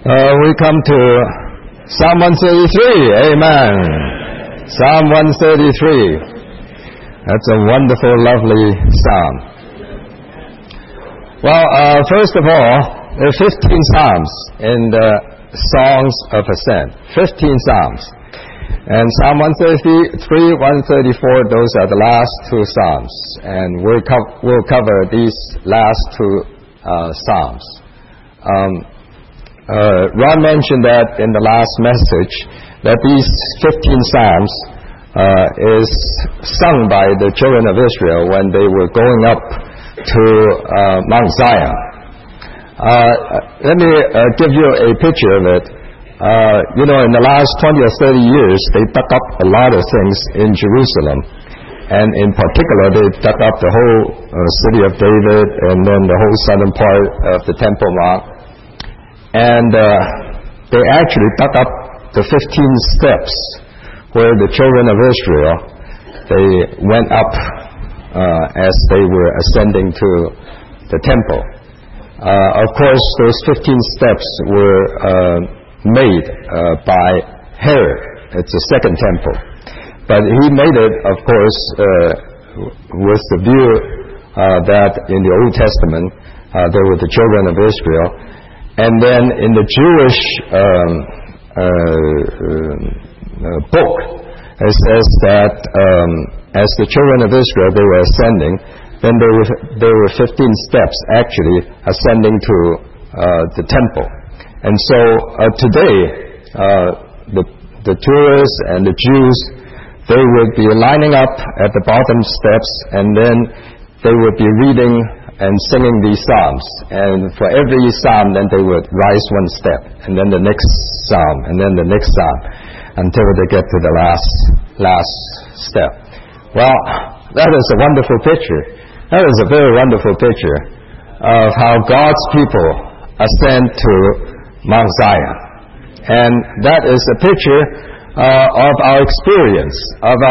We come to Psalm 133. Amen. Psalm 133. That's a wonderful, lovely psalm. Well, first of all, there are 15 psalms in the Songs of Ascent. 15 psalms. And Psalm 133, 134, those are the last two psalms. And we'll cover these last two psalms. Ron mentioned that in the last message, that these 15 psalms is sung by the children of Israel when they were going up to Mount Zion. Let me give you a picture of it. In the last 20 or 30 years, they dug up a lot of things in Jerusalem. And in particular, they dug up the whole city of David and then the whole southern part of the Temple Mount. And they actually dug up the 15 steps where the children of Israel, they went up as they were ascending to the temple. Of course, those 15 steps were made by Herod. It's the second temple. But he made it, of course, with the view that in the Old Testament, there were the children of Israel. And then in the Jewish book, it says that as the children of Israel, they were ascending, then there were 15 steps actually ascending to the temple. And so today, the tourists and the Jews, they would be lining up at the bottom steps, and then they would be reading and singing these psalms. And for every psalm, then they would rise one step, and then the next psalm, and then the next psalm, until they get to the last step. Well, that is a wonderful picture. That is a very wonderful picture of how God's people ascend to Mount Zion. And that is a picture of our experience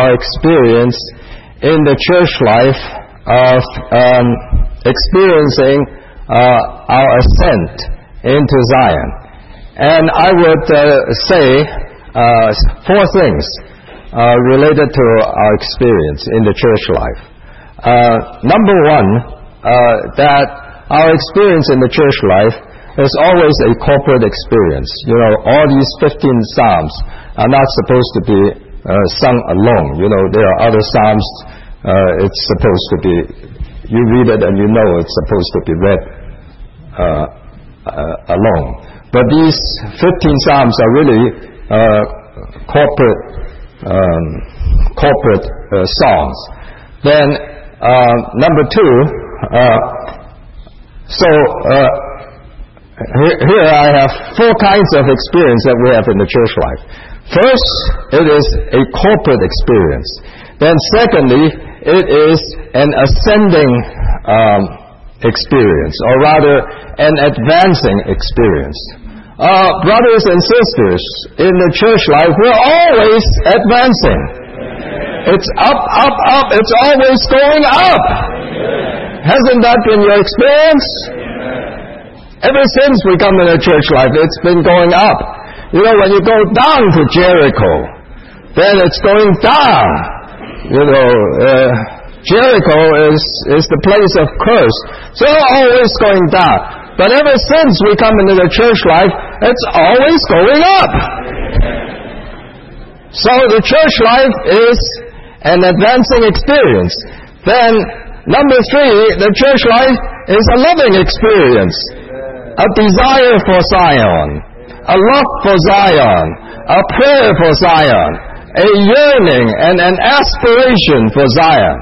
in the church life of experiencing our ascent into Zion. And I would say four things related to our experience in the church life. Number one, that our experience in the church life is always a corporate experience. All these 15 psalms are not supposed to be sung alone. There are other psalms, it's supposed to be, you read it and it's supposed to be read alone. But these 15 psalms are really corporate songs. Then number two, here I have four kinds of experience that we have in the church life. First, it is a corporate experience. Then secondly, it is an ascending experience, or rather an advancing experience. Brothers and sisters, in the church life, we're always advancing. It's up, up, up. It's always going up. Hasn't that been your experience? Ever since we come in the church life, it's been going up. When you go down to Jericho, then it's going down. Jericho is the place of curse. So always going down. But ever since we come into the church life, it's always going up. So the church life is an advancing experience. Then, number three, the church life is a loving experience. A desire for Zion, a love for Zion, a prayer for Zion, a yearning and an aspiration for Zion.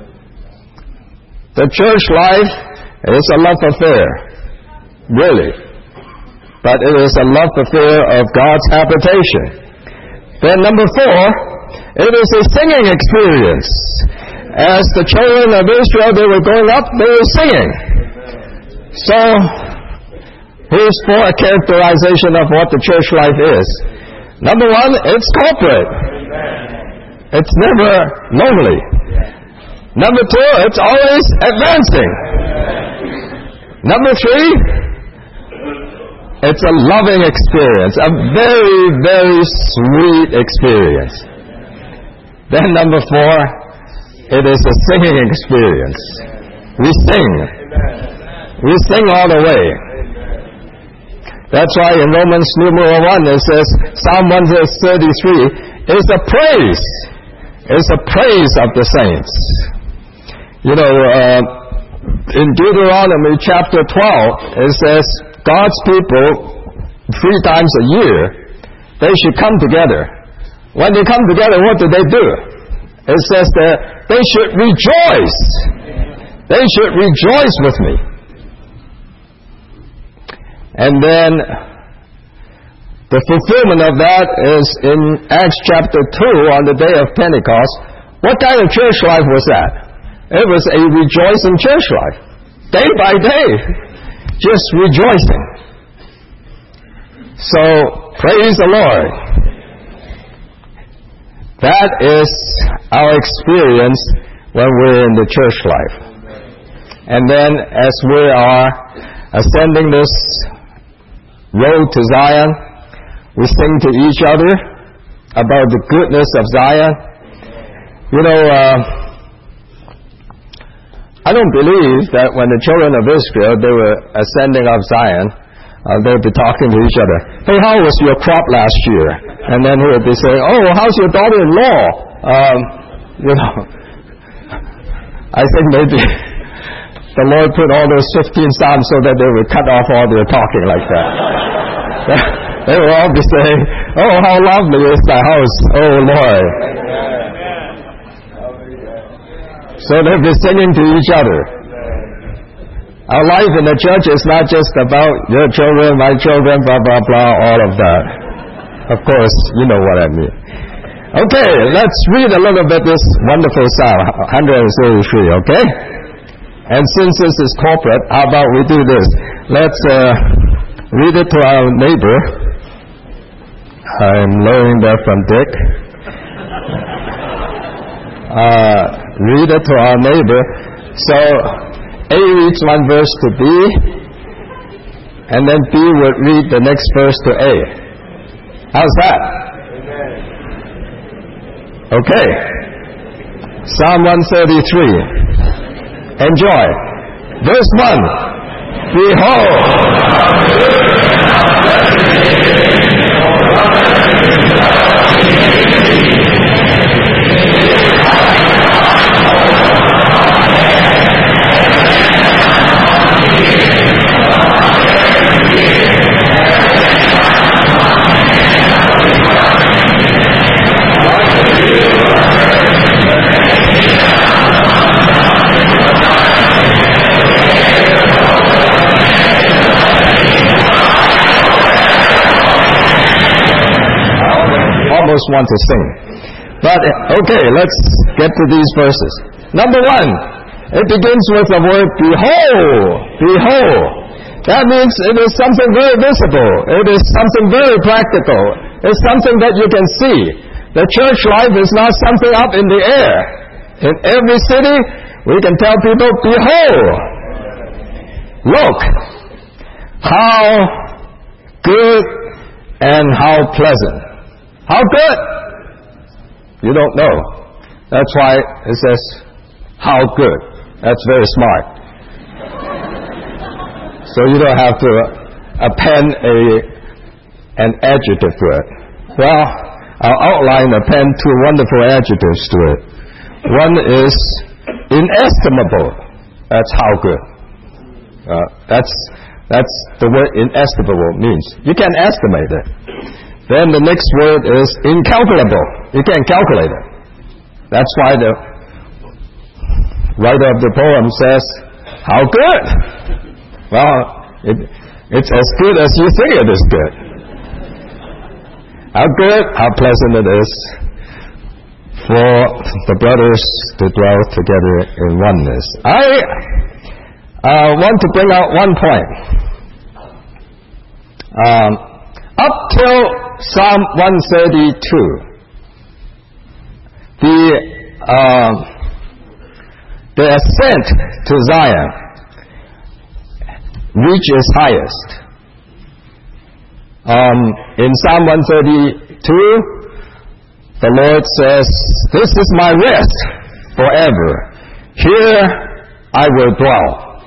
The church life is a love affair, really. But it is a love affair of God's habitation. Then number four, it is a singing experience. As the children of Israel, they were going up, they were singing. So, here's a characterization of what the church life is. Number one, it's corporate. It's never lonely. Number two, it's always advancing. Number three, It's a loving experience, a very, very sweet experience. Then number 4, it is a singing experience. We sing. We sing all the way. That's why in Romans numeral 1 it says, Psalm 133 is a praise. It's a praise of the saints. You know, in Deuteronomy chapter 12, it says, God's people, 3 times a year, they should come together. When they come together, what do? It says that they should rejoice. They should rejoice with me. And then the fulfillment of that is in Acts chapter 2 on the day of Pentecost. What kind of church life was that? It was a rejoicing church life. Day by day, just rejoicing. So, praise the Lord. That is our experience when we're in the church life. And then as we are ascending this road to Zion, we sing to each other about the goodness of Zion. You know, I don't believe that when the children of Israel, they were ascending up Zion, they'd be talking to each other. Hey, how was your crop last year? And then they'd be saying, oh, how's your daughter-in-law? You know, I think maybe the Lord put all those 15 Psalms so that they would cut off all their talking like that. They will all be saying, oh, how lovely is thy house, oh Lord. So they'll be singing to each other. Our life in the church is not just about your children, my children, blah, blah, blah, all of that. Of course, you know what I mean. Okay, let's read a little bit this wonderful Psalm, 133, okay? And since this is corporate, how about we do this? Let's read it to our neighbor. I'm learning that from Dick. Read it to our neighbor. So, A reads one verse to B, and then B would read the next verse to A. How's that? Okay. Psalm 133. Enjoy. Verse 1. Behold. Want to sing. But okay, let's get to these verses. Number 1, it begins with the word behold. Behold. That means it is something very visible. It is something very practical. It's something that you can see. The church life is not something up in the air. In every city, we can tell people, behold. Look how good and how pleasant. How good? You don't know. That's why it says, how good. That's very smart. So you don't have to append an adjective to it. Well, I'll outline, append 2 wonderful adjectives to it. One is inestimable. That's how good. That's the word inestimable means. You can't estimate it. Then the next word is incalculable. You can't calculate it. That's why the writer of the poem says, how good? Well, it's as good as you think it is good. How good, how pleasant it is for the brothers to dwell together in oneness. I want to bring out one point. Up till Psalm 132, the ascent to Zion reaches highest. In Psalm 132, the Lord says, "This is my rest forever. Here I will dwell."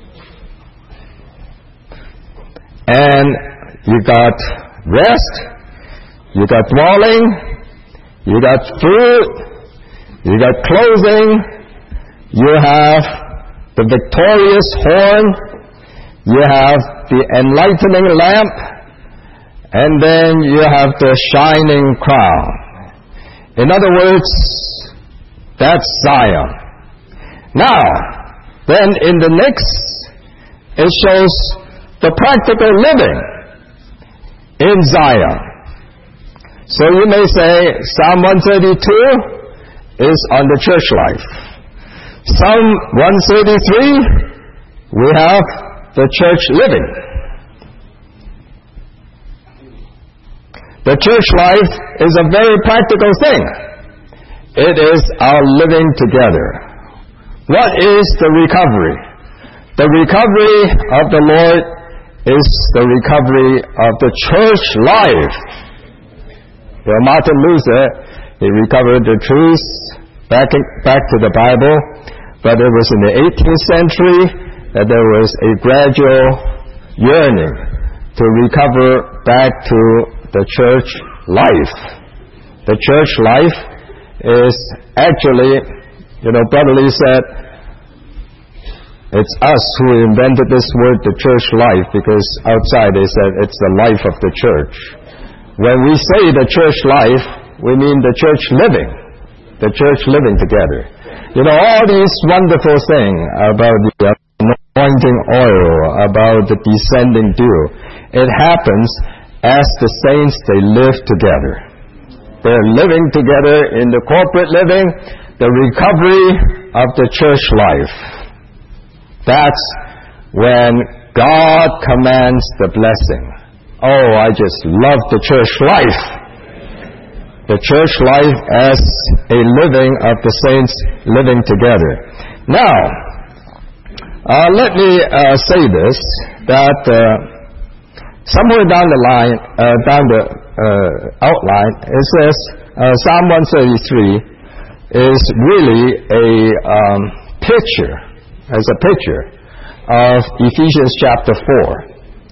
And you got rest, you got dwelling, you got food, you got clothing, you have the victorious horn, you have the enlightening lamp, and then you have the shining crown. In other words, that's Zion. Now, then in the next, it shows the practical living in Zion. So you may say Psalm 132 is on the church life. Psalm 133, we have the church living. The church life is a very practical thing. It is our living together. What is the recovery? The recovery of the Lord is the recovery of the church life. Martin Luther, he recovered the truth back to the Bible, but it was in the 18th century that there was a gradual yearning to recover back to the church life. The church life is actually, Brother Lee said, it's us who invented this word, the church life, because outside they said it's the life of the church. When we say the church life, we mean the church living together. All these wonderful things about the anointing oil, about the descending dew, it happens as the saints, they live together. They're living together in the corporate living, the recovery of the church life. That's when God commands the blessing. Oh, I just love the church life. The church life as a living of the saints living together. Now, let me say this, that somewhere down the line, down the outline, it says Psalm 133 is really a picture of Ephesians chapter 4.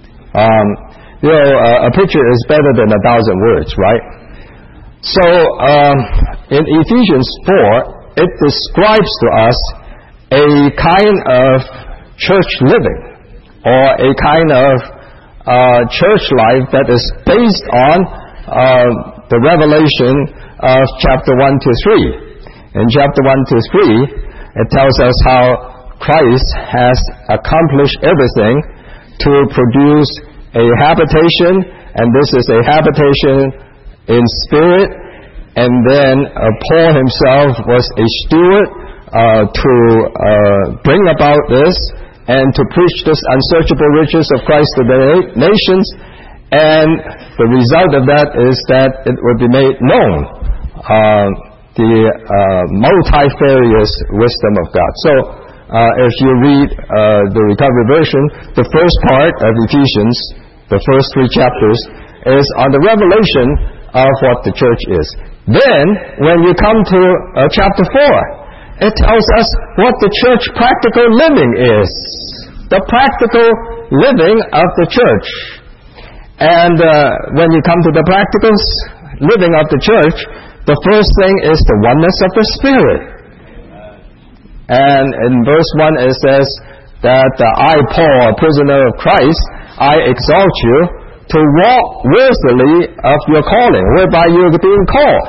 A picture is better than 1,000 words, right? So in Ephesians 4, it describes to us a kind of church living, or a kind of church life that is based on the revelation of chapter 1 to 3. In chapter 1 to 3, it tells us how Christ has accomplished everything to produce a habitation, and this is a habitation in spirit, and then Paul himself was a steward to bring about this, and to preach this unsearchable riches of Christ to the nations, and the result of that is that it will be made known, the multifarious wisdom of God. So, if you read the Recovery Version, the first part of Ephesians, the first 3 chapters, is on the revelation of what the church is. Then, when you come to chapter 4, it tells us what the church practical living is. The practical living of the church. And when you come to the practical living of the church, the first thing is the oneness of the Spirit. And in verse 1 it says that I, Paul, a prisoner of Christ, I exhort you to walk worthily of your calling, whereby you are being called.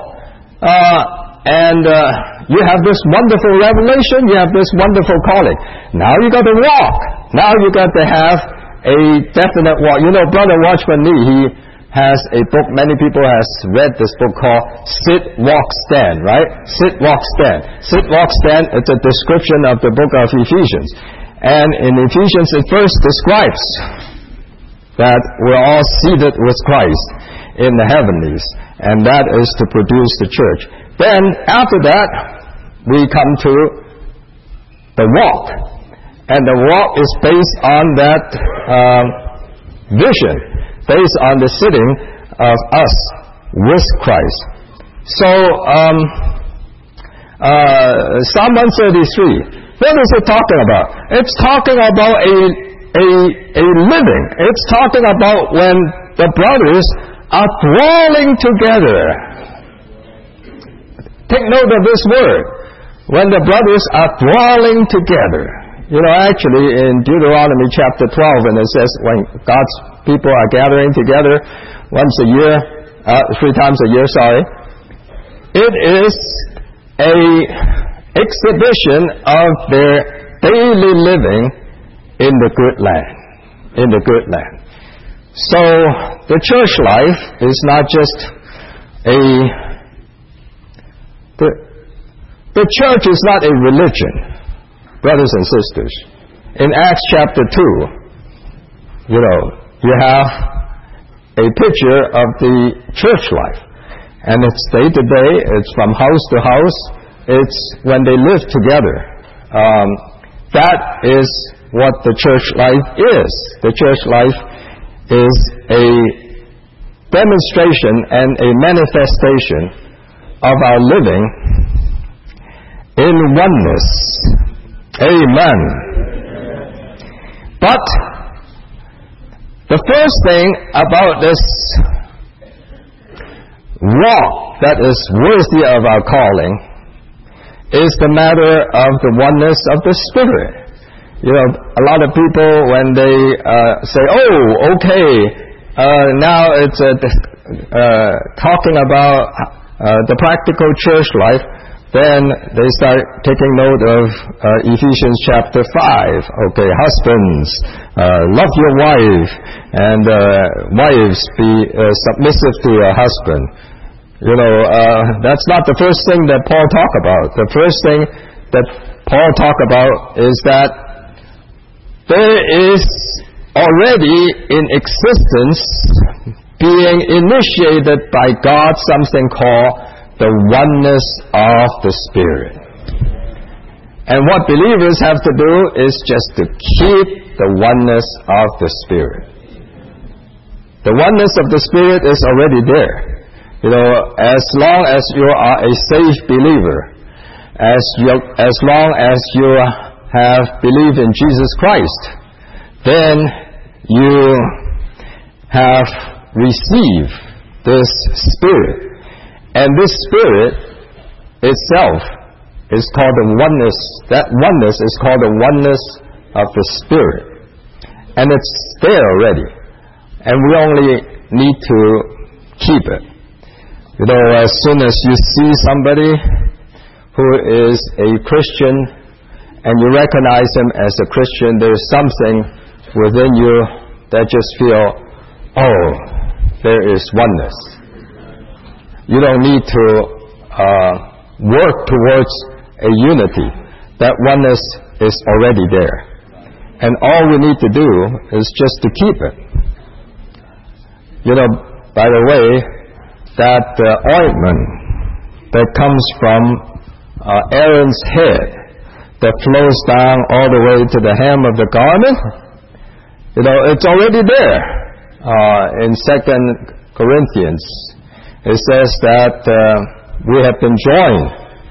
You have this wonderful revelation, you have this wonderful calling. Now you got to walk. Now you got to have a definite walk. Brother Watchman Nee, he has a book, many people has read this book called Sit, Walk, Stand, right? Sit, Walk, Stand. Sit, Walk, Stand, it's a description of the book of Ephesians. And in Ephesians it first describes that we're all seated with Christ in the heavenlies, and that is to produce the church. Then after that, we come to the walk, and the walk is based on that vision based on the sitting of us with Christ. So, Psalm 133, what is it talking about? It's talking about a living. It's talking about when the brothers are dwelling together. Take note of this word. When the brothers are dwelling together. Actually in Deuteronomy chapter 12, when it says when God's people are gathering together once a year, 3 times a year, it is a exhibition of their daily living in the good land. In the good land. So the church life is not just the church is not a religion, brothers and sisters. In Acts chapter 2, you have a picture of the church life. And it's day to day, it's from house to house, it's when they live together. That is what the church life is. The church life is a demonstration and a manifestation of our living in oneness. Amen. But the first thing about this walk that is worthy of our calling is the matter of the oneness of the Spirit. A lot of people, when they say, now it's talking about the practical church life, then they start taking note of Ephesians chapter 5. Husbands, love your wife, and wives, be submissive to your husband. That's not the first thing that Paul talked about. The first thing that Paul talked about is that there is already in existence, being initiated by God, something called the oneness of the Spirit. And what believers have to do is just to keep the oneness of the Spirit. The oneness of the Spirit is already there. As long as you are a safe believer, as long as you have believed in Jesus Christ, then you have received this Spirit. And this Spirit itself is called the oneness. That oneness is called the oneness of the Spirit. And it's there already. And we only need to keep it. As soon as you see somebody who is a Christian and you recognize him as a Christian, there's something within you that just feel, there is oneness. You don't need to work towards a unity. That oneness is already there. And all we need to do is just to keep it. By the way, that ointment that comes from Aaron's head that flows down all the way to the hem of the garment, it's already there. In 2 Corinthians, it says that we have been joined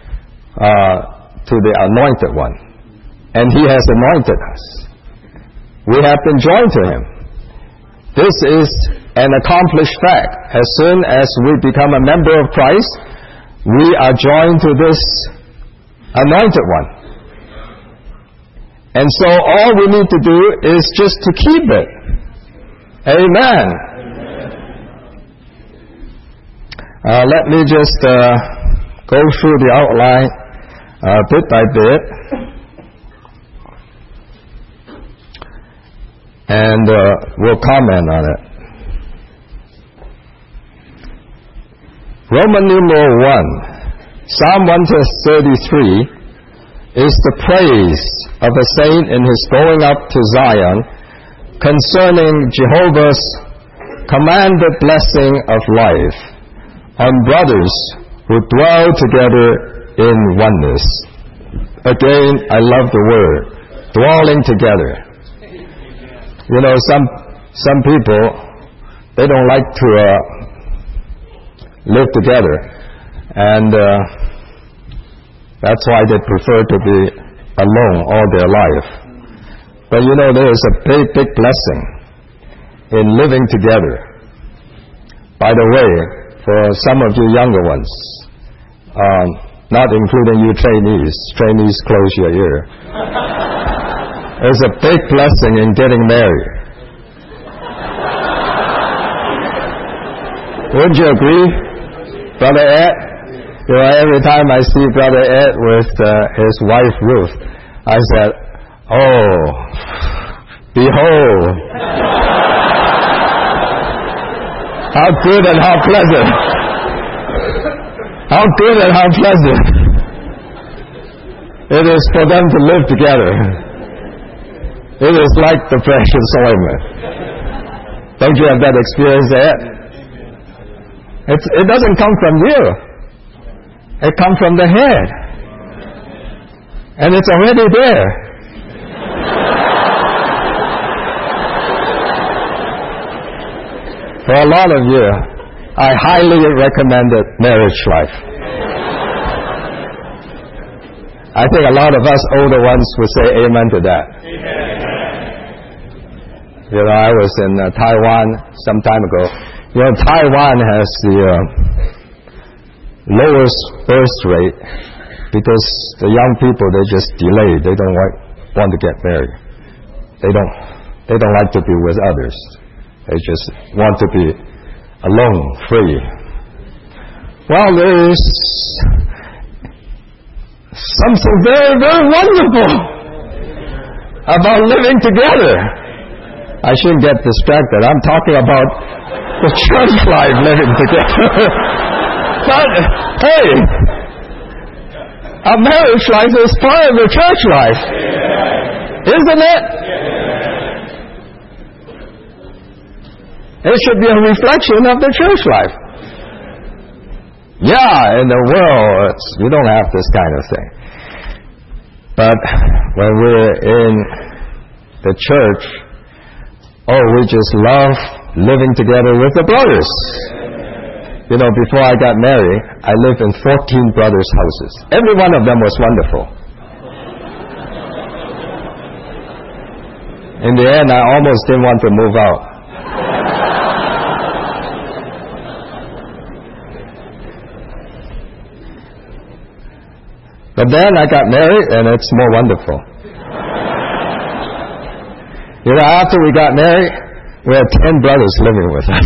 to the Anointed One, and He has anointed us. We have been joined to Him. This is an accomplished fact. As soon as we become a member of Christ, we are joined to this Anointed One. And so all we need to do is just to keep it. Amen. Let me just go through the outline bit by bit. And we'll comment on it. Roman numeral 1, Psalm 133 is the praise of a saint in his going up to Zion concerning Jehovah's commanded blessing of life on brothers who dwell together in oneness. Again, I love the word, dwelling together. Some people, they don't like to live together, and that's why they prefer to be alone all their life. But you know, there is a big, big blessing in living together. By the way, for some of you younger ones, not including you trainees, close your ear. There's a big blessing in getting married. Wouldn't you agree, Brother Ed? You know, every time I see Brother Ed with his wife Ruth, I said, "Oh, behold, how good and how pleasant! How good and how pleasant it is for them to live together. It is like the precious ointment." Don't you have that experience, Ed? It doesn't come from you. It comes from the head. And it's already there. For a lot of you, I highly recommend marriage life. I think a lot of us older ones would say amen to that. You know, I was in Taiwan some time ago. You know, Taiwan has the lowest birth rate because the young people, they just delay. They don't want to get married. They don't like to be with others. They just want to be alone, free. Well, there is something very, very wonderful about living together. I shouldn't get distracted. I'm talking about the church life, living together. But, hey, a marriage life is part of the church life. Isn't it? It should be a reflection of the church life. Yeah, in the world, you don't have this kind of thing. But when we're in the church, we just love living together with the brothers. You know, before I got married, I lived in 14 brothers' houses. Every one of them was wonderful. In the end, I almost didn't want to move out. But then I got married, and it's more wonderful. You know, after we got married, we had 10 brothers living with us.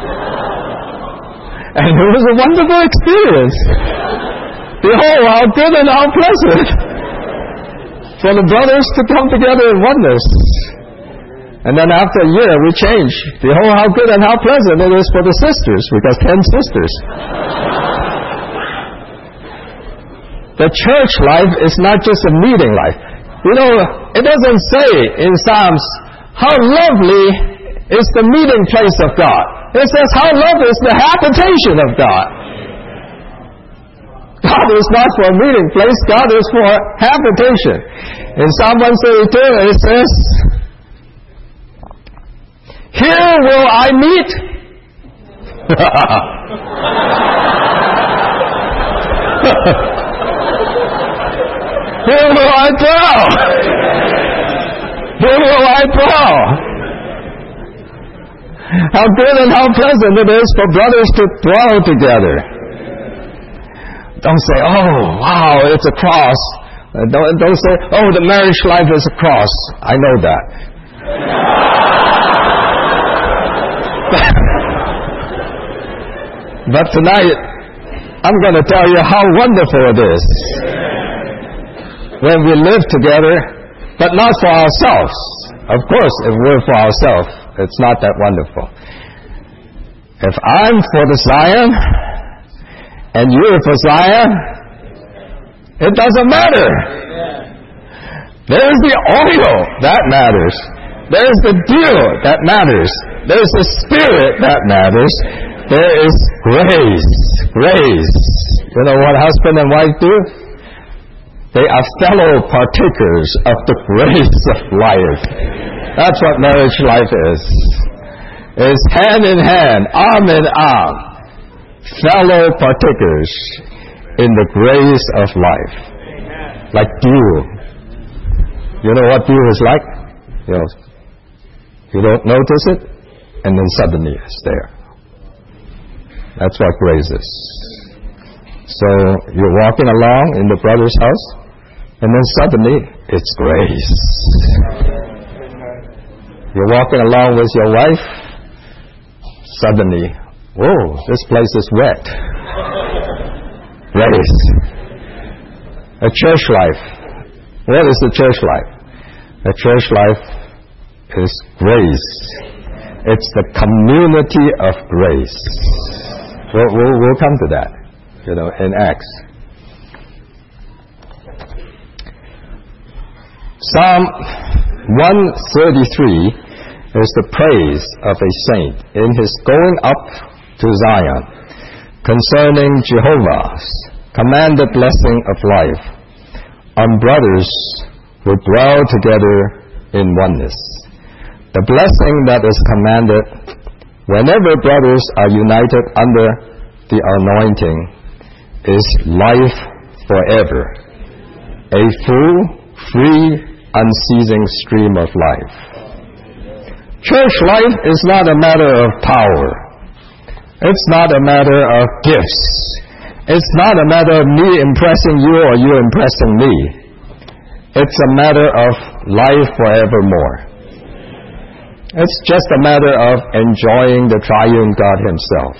And it was a wonderful experience. Behold, how good and how pleasant for the brothers to come together in oneness. And then after a year, we changed. Behold, how good and how pleasant it is for the sisters, because 10 sisters. The church life is not just a meeting life. You know, it doesn't say in Psalms, how lovely is the meeting place of God. It says, how lovely is the habitation of God. God is not for a meeting place, God is for habitation. In Psalm 132, it says, here will I meet. Here will I dwell. Here will I dwell. How good and how pleasant it is for brothers to dwell together. Don't say, oh, wow, it's a cross. Don't say, oh, the marriage life is a cross. I know that. But tonight, I'm going to tell you how wonderful it is when we live together, but not for ourselves. Of course, if we're for ourselves, it's not that wonderful. If I'm for the Zion, and you're for Zion, it doesn't matter. There's the oil that matters. There's the dew that matters. There's the Spirit that matters. There is grace. Grace. You know what husband and wife do? They are fellow partakers of the grace of life. That's what marriage life is. is hand in hand, arm in arm, fellow partakers in the grace of life. Like dew. You know what dew is like? You don't notice it, and then suddenly it's there. That's what grace is. So you're walking along in the brother's house, and then suddenly it's grace. You're walking along with your wife, suddenly, whoa, this place is wet. Grace. A church life. What is the church life? The church life is grace. It's the community of grace. We'll come to that, in Acts. Psalm 133 is the praise of a saint in his going up to Zion concerning Jehovah's commanded blessing of life on brothers who dwell together in oneness. The blessing that is commanded whenever brothers are united under the anointing is life forever, a full, free, unceasing stream of life. Church life is not a matter of power. It's not a matter of gifts. It's not a matter of me impressing you or you impressing me. It's a matter of life forevermore. It's just a matter of enjoying the triune God Himself.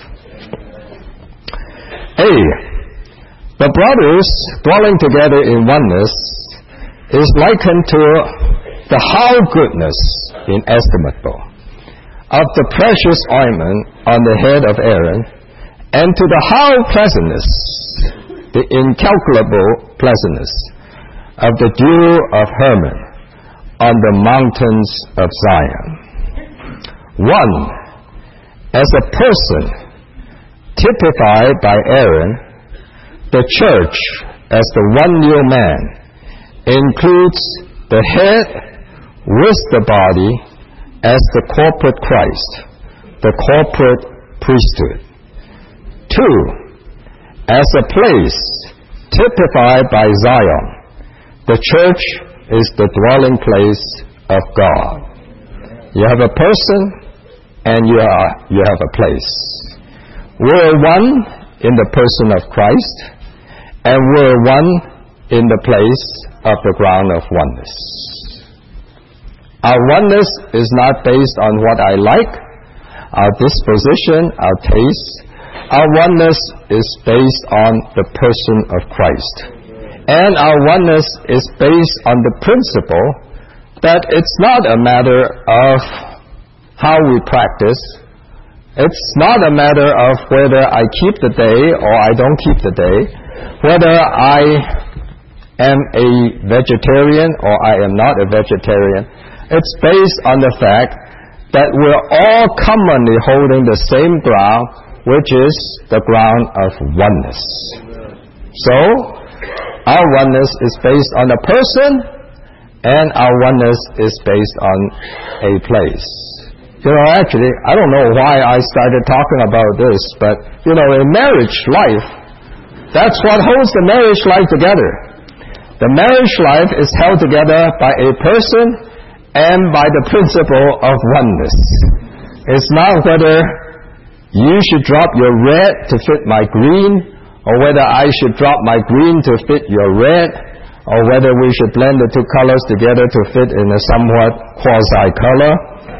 A. The brothers dwelling together in oneness is likened to the how goodness, inestimable, of the precious ointment on the head of Aaron, and to the how pleasantness, the incalculable pleasantness, of the dew of Hermon on the mountains of Zion. One, as a person typified by Aaron, the church as the one new man includes the head with the body as the corporate Christ, the corporate priesthood. Two, as a place typified by Zion, the church is the dwelling place of God. You have a person and you have a place. We're one in the person of Christ, and we're one in the place of the ground of oneness. Our oneness is not based on what I like, our disposition, our taste. Our oneness is based on the person of Christ. And our oneness is based on the principle that it's not a matter of how we practice. It's not a matter of whether I keep the day or I don't keep the day, whether I am a vegetarian or I am not a vegetarian. It's based on the fact that we're all commonly holding the same ground, which is the ground of oneness. So, our oneness is based on a person, and our oneness is based on a place. Actually, I don't know why I started talking about this, but, in marriage life, that's what holds the marriage life together. The marriage life is held together by a person and by the principle of oneness. It's not whether you should drop your red to fit my green, or whether I should drop my green to fit your red, or whether we should blend the two colors together to fit in a somewhat quasi-color.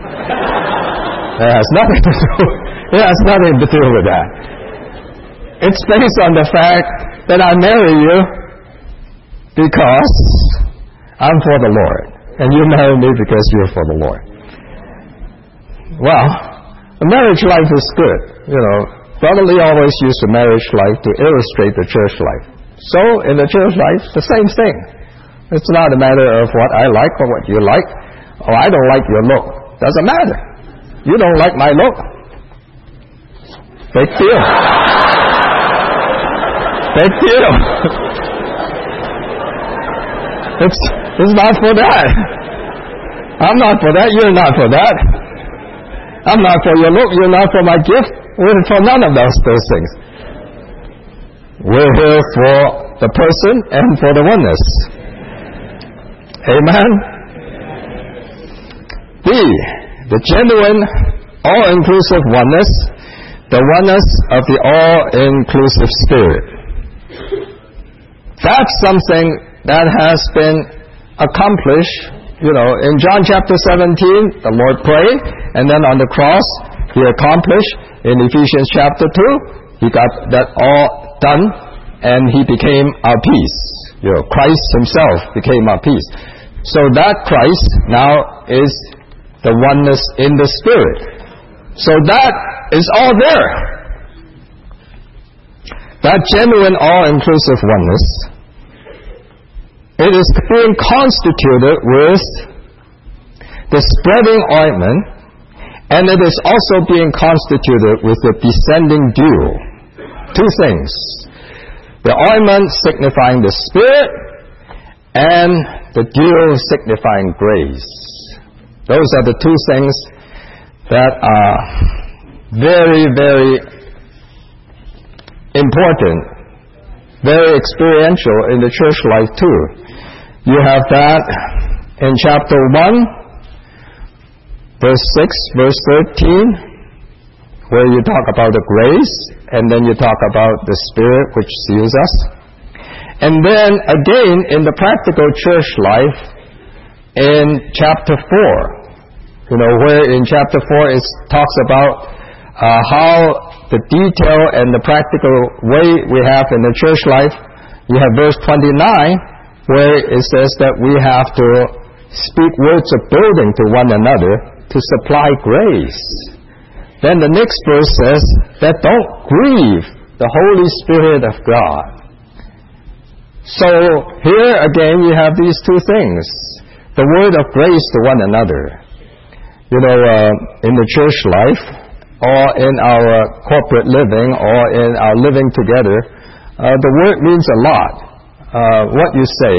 It has nothing to do with that. It's based on the fact that I marry you because I'm for the Lord, and you marry me because you're for the Lord. Well, the marriage life is good. Brother Lee always used the marriage life to illustrate the church life. So, in the church life, the same thing. It's not a matter of what I like or what you like, or I don't like your look. Doesn't matter. You don't like my look. Big deal. Big deal. It's not for that. I'm not for that. You're not for that. I'm not for your look, you're not for my gift. We're for none of those things. We're here for the person and for the oneness. Amen? B, the genuine, all-inclusive oneness, the oneness of the all-inclusive Spirit. That's something that has been accomplished. In John chapter 17, the Lord prayed, and then on the cross, He accomplished. In Ephesians chapter 2, He got that all done, and He became our peace. Christ Himself became our peace. So that Christ now is the oneness in the Spirit. So that is all there. That genuine all-inclusive oneness, it is being constituted with the spreading ointment, and it is also being constituted with the descending dew. Two things. The ointment signifying the Spirit, and the dew signifying grace. Those are the two things that are very, very important, very experiential in the church life too. You have that in chapter 1, verse 6, verse 13, where you talk about the grace, and then you talk about the Spirit which seals us. And then again in the practical church life in chapter 4, where in chapter 4 it talks about how the detail and the practical way we have in the church life. You have verse 29, where it says that we have to speak words of building to one another to supply grace. Then the next verse says that don't grieve the Holy Spirit of God. So here again you have these two things. The word of grace to one another. In the church life, or in our corporate living, or in our living together, the word means a lot. What you say,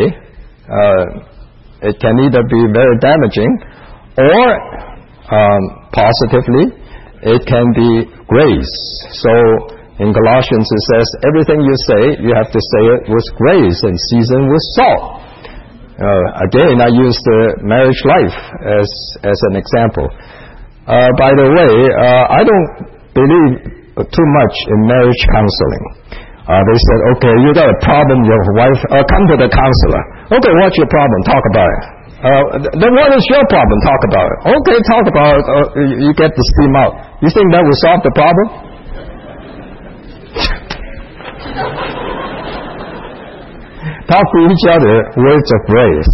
it can either be very damaging, or positively, it can be grace. So in Colossians it says, everything you say, you have to say it with grace and seasoned with salt. Again, I use the marriage life as an example. By the way, I don't believe too much in marriage counseling. They said, okay, you got a problem with your wife, come to the counselor. Okay, what's your problem? Talk about it. Then what is your problem? Talk about it. Okay, talk about it. You get the steam out. You think that will solve the problem? Talk to each other words of grace.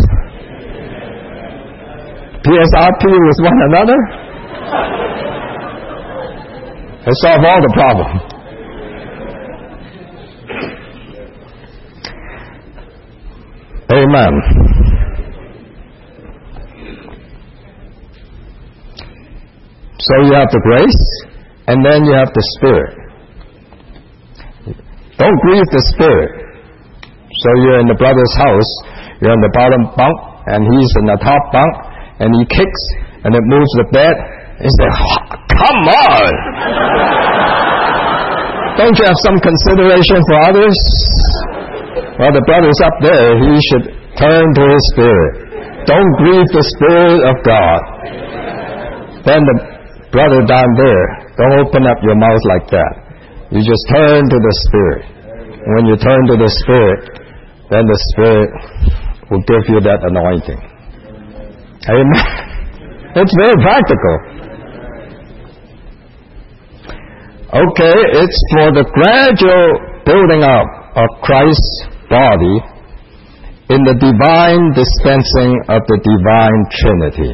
PSRP with one another. It solve all the problem. Amen. So you have the grace, and then you have the Spirit. Don't grieve the Spirit. So you're in the brother's house, you're on the bottom bunk, and he's in the top bunk, and he kicks, and it moves the bed. He says, come on! Don't you have some consideration for others? Well, the brother's up there, he should turn to his Spirit. Don't grieve the Spirit of God. Then the brother down there, don't open up your mouth like that. You just turn to the Spirit. When you turn to the Spirit, then the Spirit will give you that anointing. Amen. It's very practical. Okay, it's for the gradual building up of Christ's body in the divine dispensing of the divine Trinity.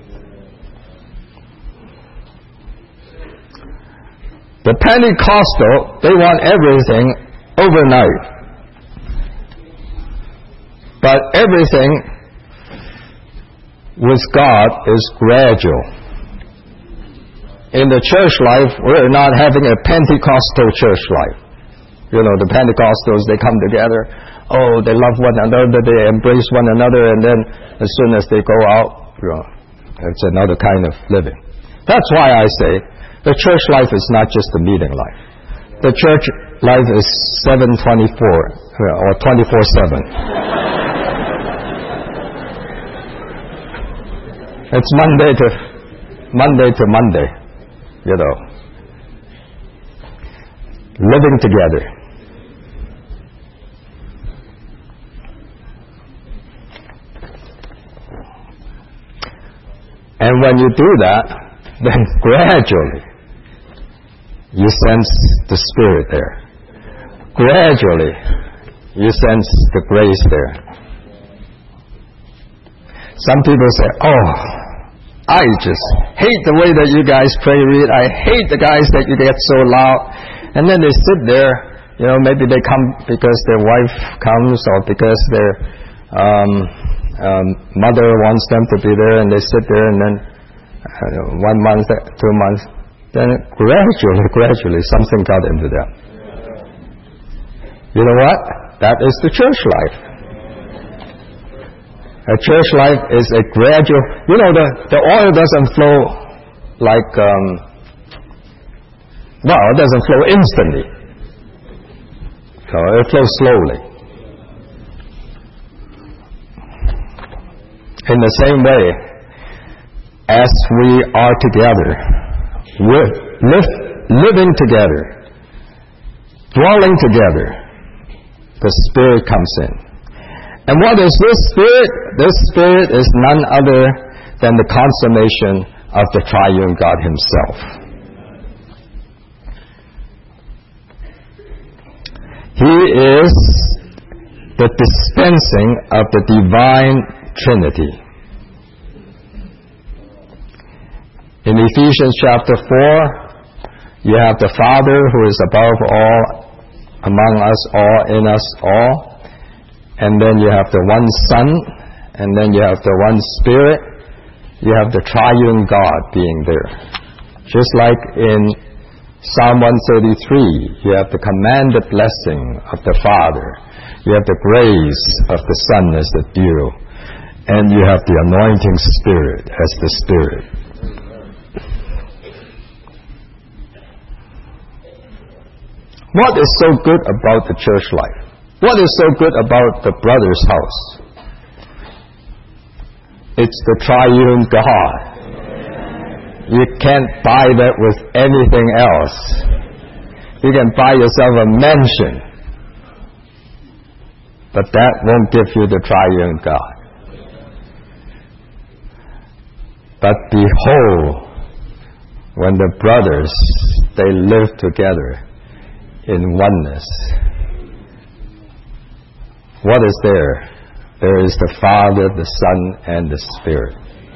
The Pentecostal, they want everything overnight. But everything with God is gradual. In the church life, we're not having a Pentecostal church life. The Pentecostals, they come together. Oh, they love one another, they embrace one another, and then as soon as they go out, it's another kind of living. That's why I say the church life is not just the meeting life. The church life is 7/24 or 24/7. It's Monday to Monday, living together. And when you do that, then gradually you sense the Spirit there. Gradually you sense the grace there. Some people say, I just hate the way that you guys pray, read. I hate the guys that you get so loud. And then they sit there, maybe they come because their wife comes or because their mother wants them to be there, and they sit there, and then 1 month, 2 months, then gradually something got into them. You know what? That is the church life. A church life is a gradual. The oil doesn't flow like, it doesn't flow instantly. So it flows slowly. In the same way, as we are together, living together, dwelling together, the Spirit comes in. And what is this Spirit? This Spirit is none other than the consummation of the triune God Himself. He is the dispensing of the divine Trinity. In Ephesians chapter 4, you have the Father who is above all, among us all, in us all. And then you have the one Son, and then you have the one Spirit. You have the triune God being there. Just like in Psalm 133, you have the commanded blessing of the Father. You have the grace of the Son as the dew. And you have the anointing Spirit as the Spirit. What is so good about the church life? What is so good about the brother's house? It's the triune God. You can't buy that with anything else. You can buy yourself a mansion, but that won't give you the triune God. But behold, when the brothers, they live together in oneness, what is there? There is the Father, the Son, and the Spirit.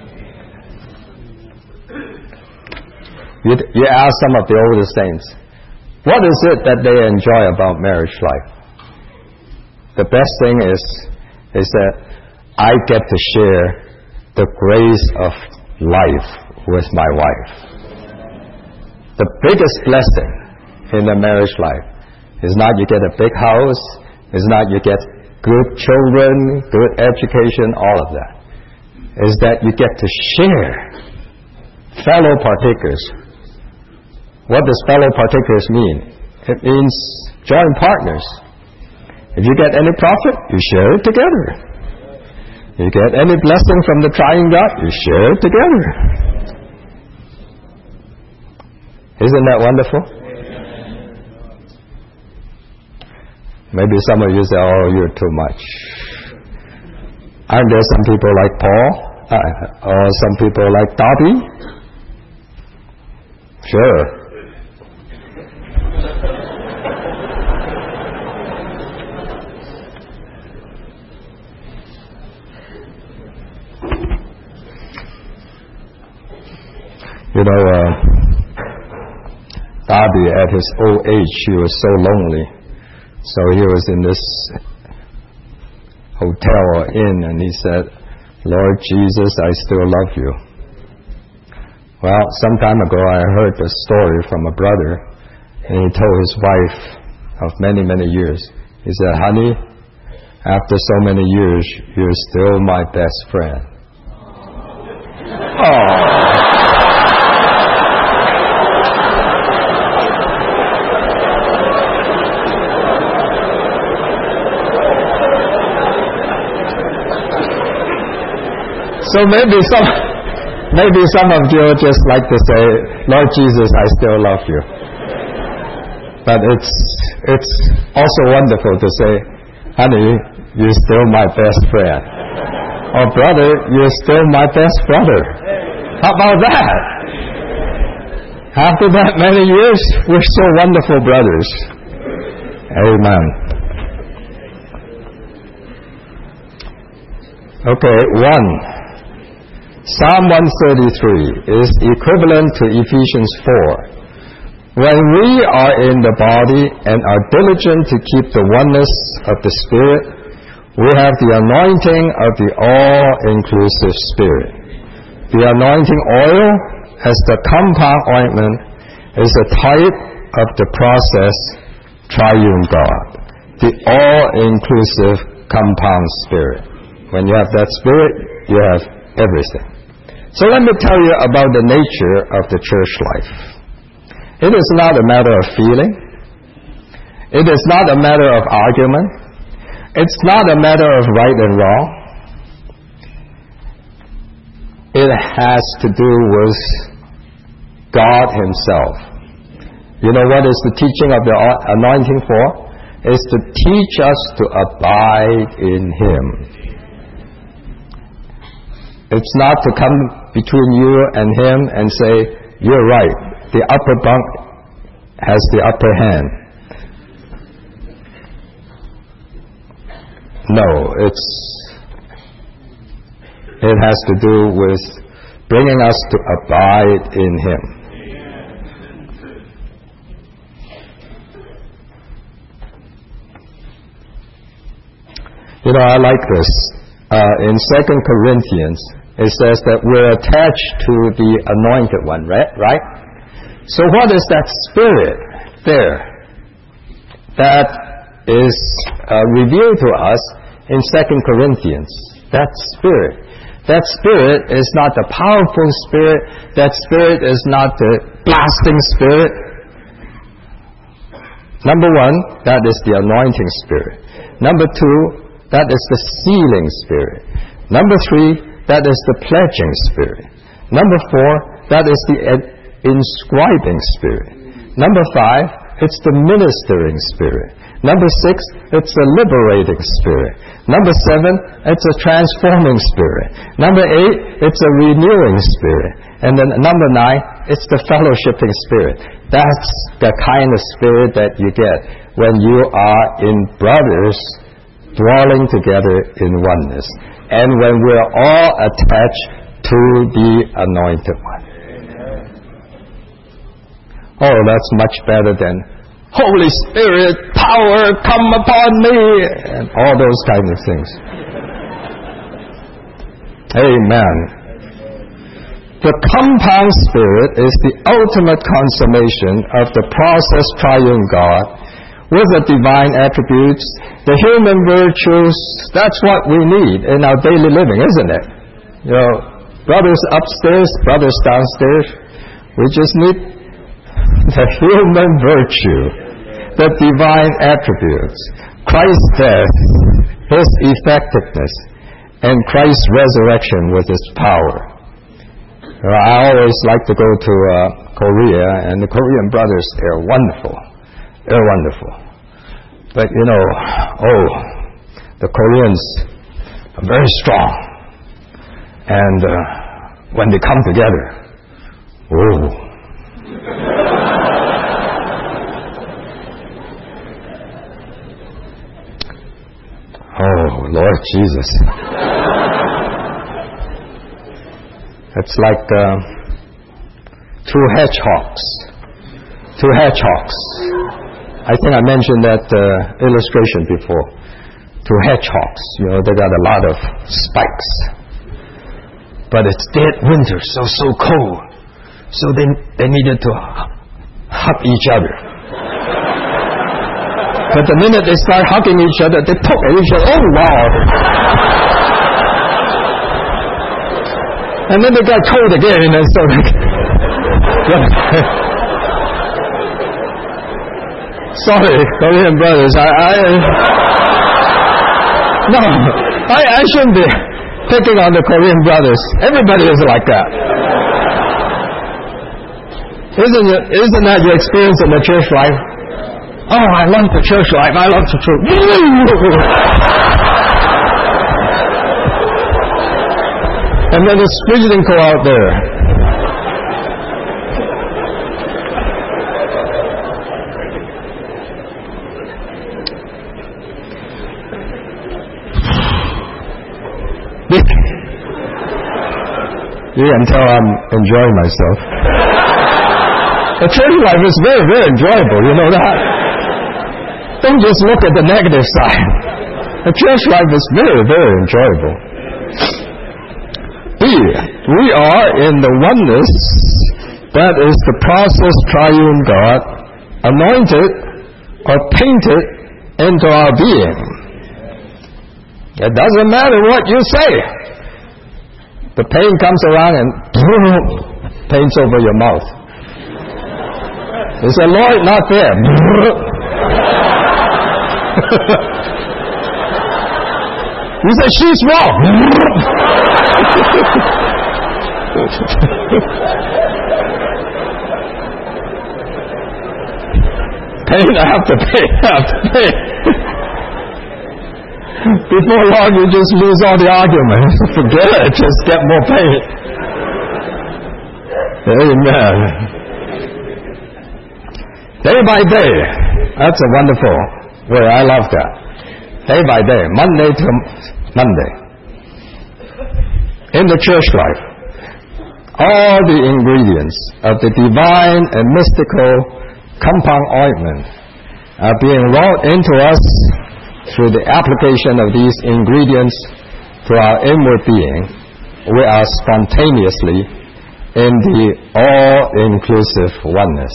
You ask some of the older saints, what is it that they enjoy about marriage life? The best thing is that I get to share the grace of life with my wife. The biggest blessing in the marriage life is not you get a big house, is not you get good children, good education, all of that. Is that you get to share fellow partakers. What does fellow partakers mean? It means joint partners. If you get any profit, you share it together. You get any blessing from the triune God, you share it together. Isn't that wonderful? Maybe some of you say, you're too much. Aren't there some people like Paul? Or some people like Darby? Sure. Darby at his old age, he was so lonely. So he was in this hotel or inn, and he said, Lord Jesus, I still love you. Well, some time ago I heard a story from a brother, and he told his wife of many, many years. He said, honey, after so many years, you're still my best friend. Oh. So maybe some of you just like to say, Lord Jesus, I still love you. But it's also wonderful to say, honey, you're still my best friend. Or brother, you're still my best brother. How about that? After that many years, we're so wonderful brothers. Amen. Okay, 1. Psalm 133 is equivalent to Ephesians 4. When we are in the body and are diligent to keep the oneness of the Spirit, we have the anointing of the all-inclusive Spirit. The anointing oil, as the compound ointment, is a type of the process triune God, the all-inclusive compound Spirit. When you have that Spirit, you have everything. So let me tell you about the nature of the church life. It is not a matter of feeling. It is not a matter of argument. It's not a matter of right and wrong. It has to do with God Himself. You know what is the teaching of the anointing for? It's to teach us to abide in Him. It's not to come between you and Him and say, you're right, the upper bunk has the upper hand. No, it has to do with bringing us to abide in Him. You know, I like this. In 2 Corinthians, it says that we're attached to the Anointed One, right? So what is that Spirit there that is revealed to us in 2 Corinthians? That Spirit. That Spirit is not the powerful Spirit. That Spirit is not the blasting Spirit. Number 1, that is the anointing Spirit. Number 2, that is the sealing Spirit. Number 3, that is the pledging Spirit. Number 4, that is the inscribing Spirit. Number 5, it's the ministering Spirit. Number 6, it's a liberating Spirit. Number 7, it's a transforming Spirit. Number 8, it's a renewing Spirit. And then number 9, it's the fellowshipping Spirit. That's the kind of Spirit that you get when you are in brothers dwelling together in oneness. And when we're all attached to the Anointed One. Oh, that's much better than Holy Spirit, power, come upon me, and all those kinds of things. Amen. The compound Spirit is the ultimate consummation of the process triune God with the divine attributes, the human virtues. That's what we need in our daily living, isn't it? You know, brothers upstairs, brothers downstairs, we just need the human virtue, the divine attributes, Christ's death, His effectiveness, and Christ's resurrection with His power. I always like to go to Korea, and the Korean brothers, they're wonderful. They're wonderful. But you know, the Koreans are very strong. And when they come together, oh, Lord Jesus. It's like two hedgehogs. I think I mentioned that illustration before. Two hedgehogs, you know, they got a lot of spikes. But it's dead winter, so cold. So they needed to hug each other. But the minute they start hugging each other, they poke at each other. Oh, wow. And then they got cold again, and so sorry, Korean brothers, I shouldn't be picking on the Korean brothers. Everybody is like that. Isn't that your experience in the church life? Oh, I love the church life. I love the church. And then the screeching go out there. You can tell I'm enjoying myself. The church life is very, very enjoyable. You know that? Don't just look at the negative side. The church life is very, very enjoyable. We are in the oneness that is the process triune God, anointed or painted into our being. It doesn't matter what you say. The pain comes around and paints over your mouth. You say, Lord, not there. You say, she's wrong. Pain after pain after pain. Before long, you just lose all the arguments. Forget it. Just get more pain. Amen. Day by day. That's a wonderful word. I love that. Day by day. Monday to Monday. In the church life, all the ingredients of the divine and mystical compound ointment are being wrought into us through the application of these ingredients to our inward being. We are spontaneously in the all-inclusive oneness.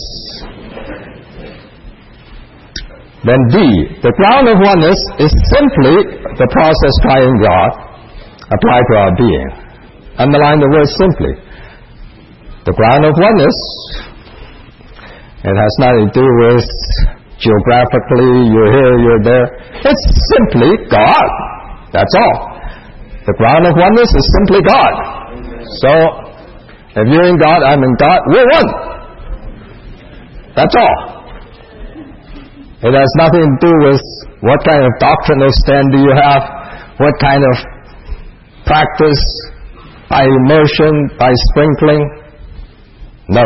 Then D, the ground of oneness is simply the process triune God applied to our being. Underline the word simply. The ground of oneness, it has nothing to do with geographically, you're here, you're there. It's simply God. That's all. The ground of oneness is simply God. So, if you're in God, I'm in God, we're one. That's all. It has nothing to do with what kind of doctrinal stand do you have, what kind of practice, by immersion, by sprinkling. No.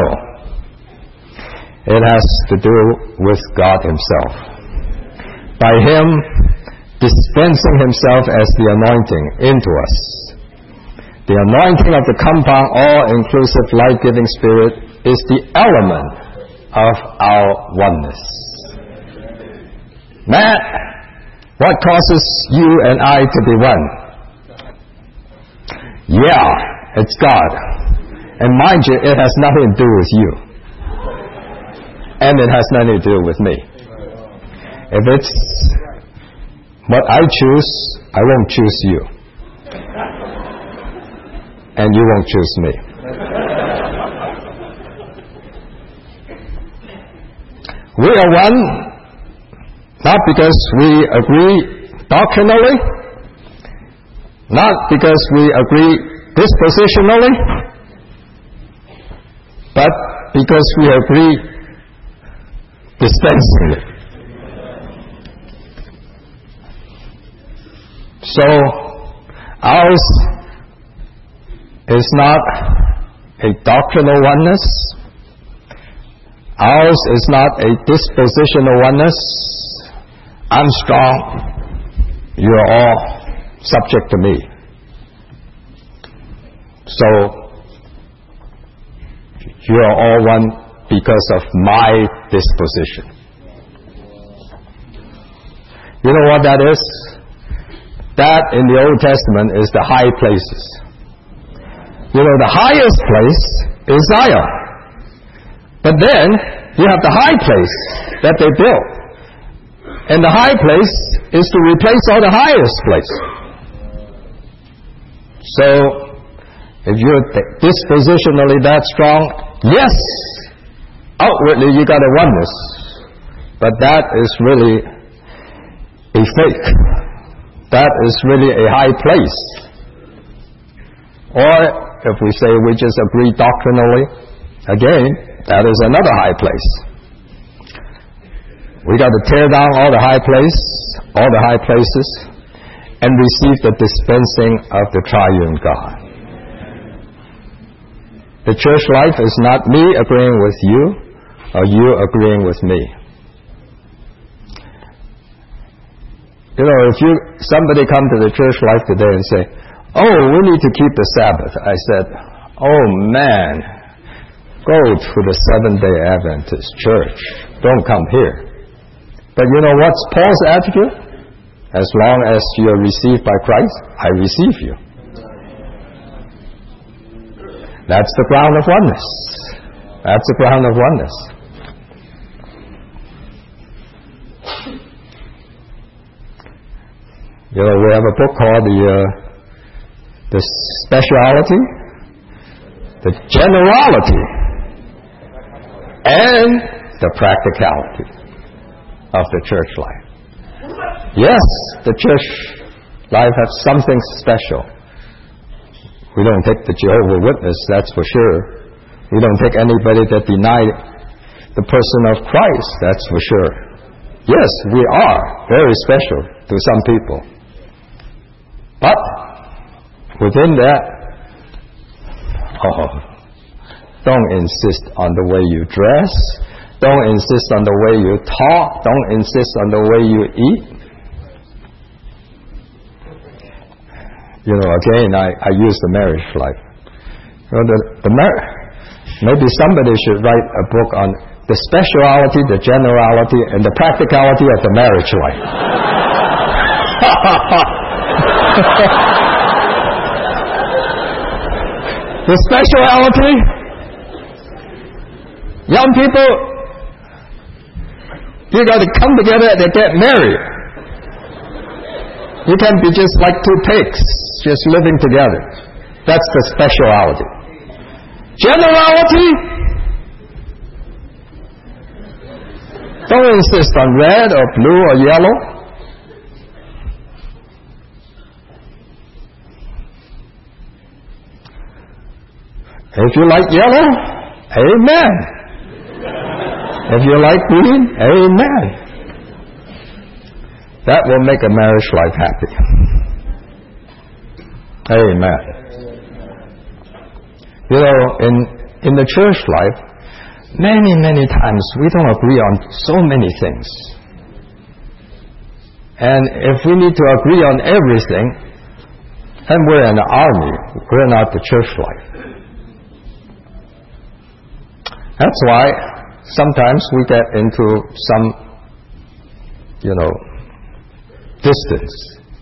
It has to do with God Himself. By Him dispensing Himself as the anointing into us. The anointing of the compound, all-inclusive, life-giving Spirit is the element of our oneness. Matt, what causes you and I to be one? Yeah, it's God. And mind you, it has nothing to do with you. And it has nothing to do with me. If it's what I choose, I won't choose you. And you won't choose me. We are one, not because we agree doctrinally, not because we agree dispositionally, but because we agree dispensingly. So, ours is not a doctrinal oneness. Ours is not a dispositional oneness. I'm strong. You're all subject to me. So, you're all one because of my disposition. You know what that is? That in the Old Testament is the high places. You know, the highest place is Zion. But then, you have the high place that they built. And the high place is to replace all the highest place. So, if you're dispositionally that strong, yes, outwardly you got a oneness. But that is really a fake. That is really a high place. Or if we say we just agree doctrinally, again, that is another high place. We got to tear down all the high places, and receive the dispensing of the triune God. The church life is not me agreeing with you or you agreeing with me. You know, if somebody come to the church life today and say, "Oh, we need to keep the Sabbath," I said, "Oh man, go to the Seventh-day Adventist church. Don't come here." But you know what's Paul's attitude? As long as you are received by Christ, I receive you. That's the ground of oneness. That's the ground of oneness. You know, we have a book called the Speciality, the Generality, and the Practicality of the church life. Yes, the church life has something special. We don't take the Jehovah's Witness, that's for sure. We don't take anybody that denied the person of Christ, that's for sure. Yes, we are very special to some people. But within that, don't insist on the way you dress. Don't insist on the way you talk. Don't insist on the way you eat. You know, again, I use the marriage life. You know, maybe somebody should write a book on the speciality, the generality, and the practicality of the marriage life. The speciality, young people, you got to come together and get married. You can't be just like two pigs, just living together. That's the speciality. Generality, don't insist on red or blue or yellow. If you like yellow, amen. If you like green, amen. That will make a marriage life happy. Amen. You know, in the church life, many times we don't agree on so many things. And if we need to agree on everything, then we're an army. We're not the church life. That's why sometimes we get into some, distance.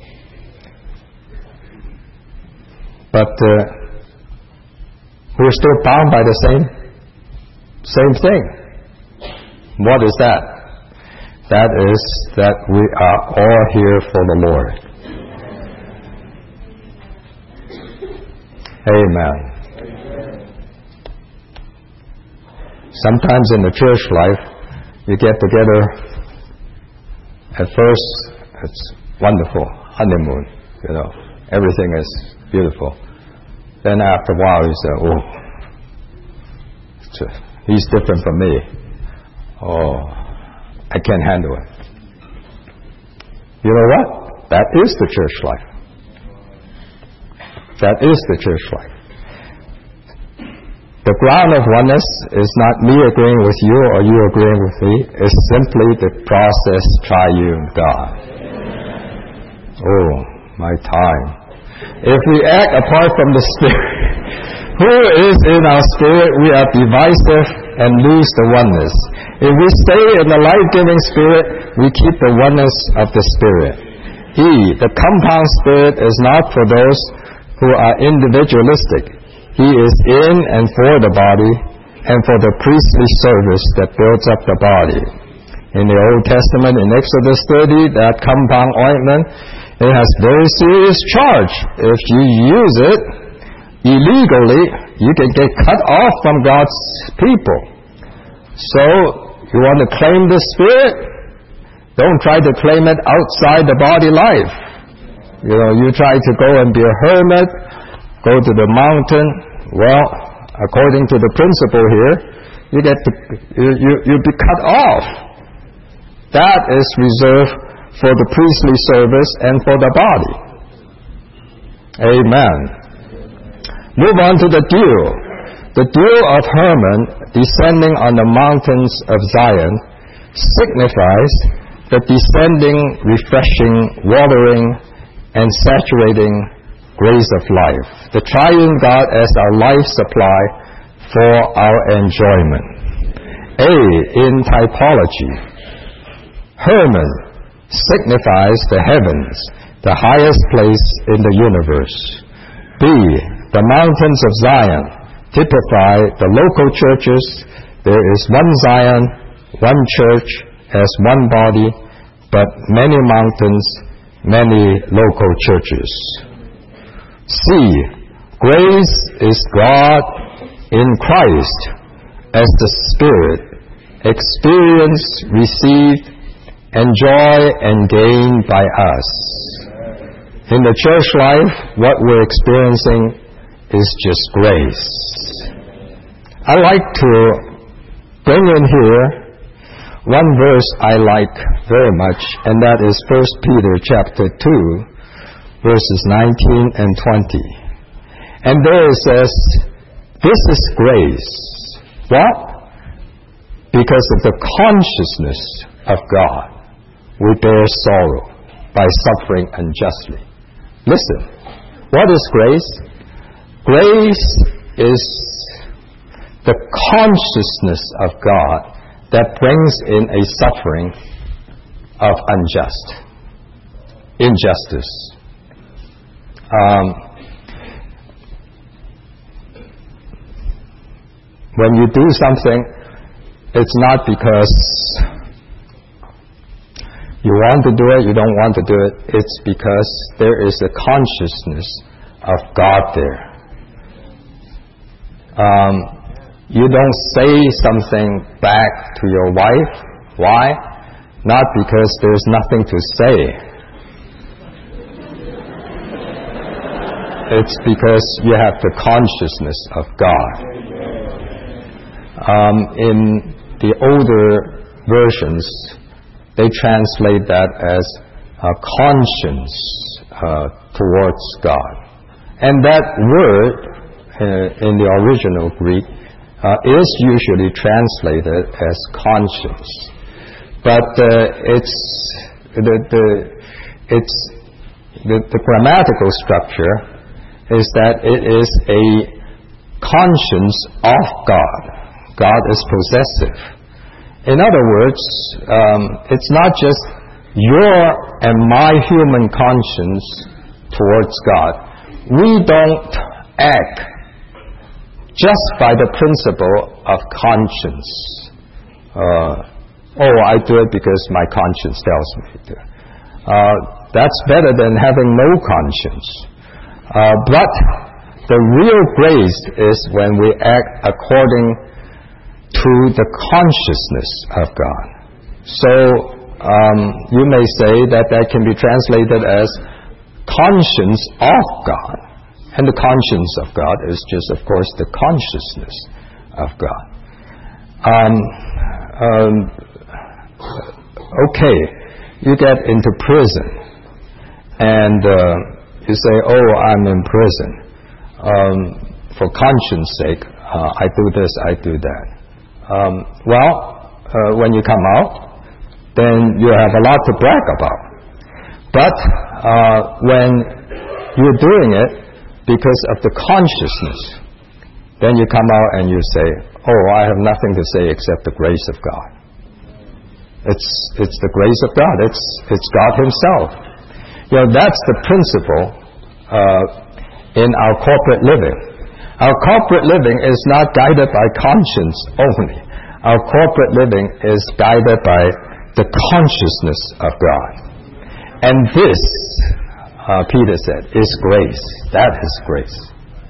But we're still bound by the same thing. What is that? That is that we are all here for the Lord. Amen. Sometimes in the church life, you get together. At first, it's wonderful, honeymoon, everything is beautiful. Then after a while, you say, he's different from me. I can't handle it. You know what? That is the church life. That is the church life. The ground of oneness is not me agreeing with you or you agreeing with me. It's simply the process triune God. Oh, my time. If we act apart from the Spirit, who is in our spirit, we are divisive and lose the oneness. If we stay in the life-giving Spirit, we keep the oneness of the Spirit. He, the compound Spirit, is not for those who are individualistic. He is in and for the body and for the priestly service that builds up the body. In the Old Testament, in Exodus 30, that compound ointment, it has very serious charge. If you use it illegally, you can get cut off from God's people. So, you want to claim the Spirit? Don't try to claim it outside the body life. You try to go and be a hermit, go to the mountain, well, according to the principle here, you'll be cut off. That is reserved for the priestly service and for the body. Amen. Move on to the dew. The dew of Hermon descending on the mountains of Zion signifies the descending, refreshing, watering, and saturating grace of life. The triune God as our life supply for our enjoyment. In typology, Hermon signifies the heavens, the highest place in the universe. The mountains of Zion typify the local churches. There is one Zion, one church as one body, but many mountains, many local churches. Grace is God in Christ as the Spirit, experienced, received, enjoy, and gained by us. In the church life, what we're experiencing is just grace. I like to bring in here one verse I like very much, and that is 1 Peter chapter 2, verses 19 and 20. And there it says, this is grace. What? Because of the consciousness of God, we bear sorrow by suffering unjustly. Listen, what is grace? Grace is the consciousness of God that brings in a suffering of injustice. When you do something, it's not because you want to do it, you don't want to do it. It's because there is a consciousness of God there. You don't say something back to your wife. Why? Not because there's nothing to say. It's because you have the consciousness of God. In the older versions, they translate that as a conscience towards God. And that word in the original Greek is usually translated as conscience. But the grammatical structure is that it is a conscience of God. God is possessive. In other words, it's not just your and my human conscience towards God. We don't act just by the principle of conscience. I do it because my conscience tells me to. That's better than having no conscience. But the real grace is when we act according to the consciousness of God. So you may say that can be translated as conscience of God. And the conscience of God is just, of course, the consciousness of God. You get into prison, and you say, I'm in prison. For conscience sake, I do this, I do that. When you come out, then you have a lot to brag about. But when you're doing it because of the consciousness, then you come out and you say, I have nothing to say except the grace of God. It's the grace of God. It's God Himself. That's the principle in our corporate living. Our corporate living is not guided by conscience only. Our corporate living is guided by the consciousness of God. And this, Peter said, is grace. That is grace.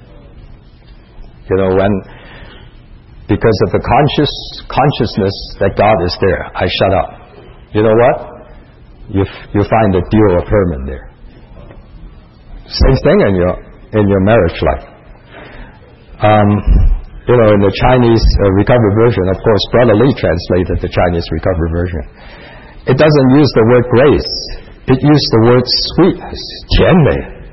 Because of the consciousness that God is there, I shut up. You know what? You find the dew of Hermon there. Same thing in in your marriage life. In the Chinese recovery version, of course, Brother Lee translated the Chinese recovery version. It doesn't use the word grace. It used the word sweet, 甜美.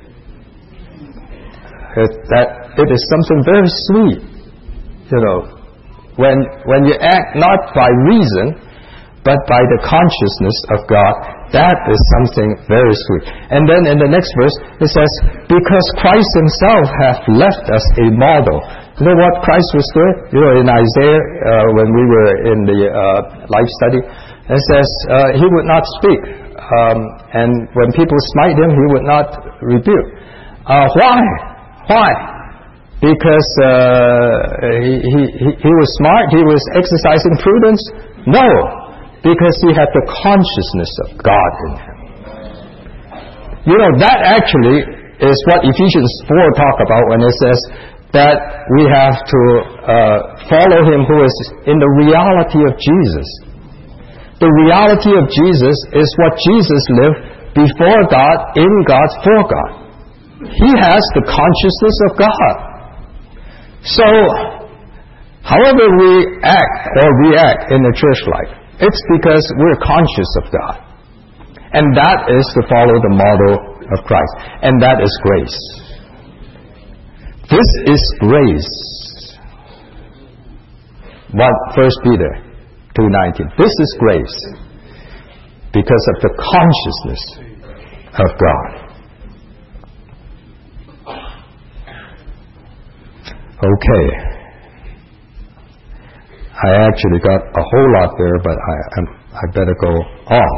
That it is something very sweet. When you act not by reason, but by the consciousness of God, that is something very sweet. And then in the next verse, it says, because Christ himself hath left us a model. You know what Christ was doing? In Isaiah, when we were in the life study, it says he would not speak. And when people smite him, he would not rebuke. Why? Because he was smart? He was exercising prudence? No. Because he had the consciousness of God in him. That actually is what Ephesians 4 talk about when it says that we have to follow him who is in the reality of Jesus. The reality of Jesus is what Jesus lived before God, in God, for God. He has the consciousness of God. So, however we act or react in the church life, it's because we're conscious of God. And that is to follow the model of Christ. And that is grace. This is grace. 1 Peter 2:19. This is grace because of the consciousness of God. Okay. I actually got a whole lot there, but I better go on.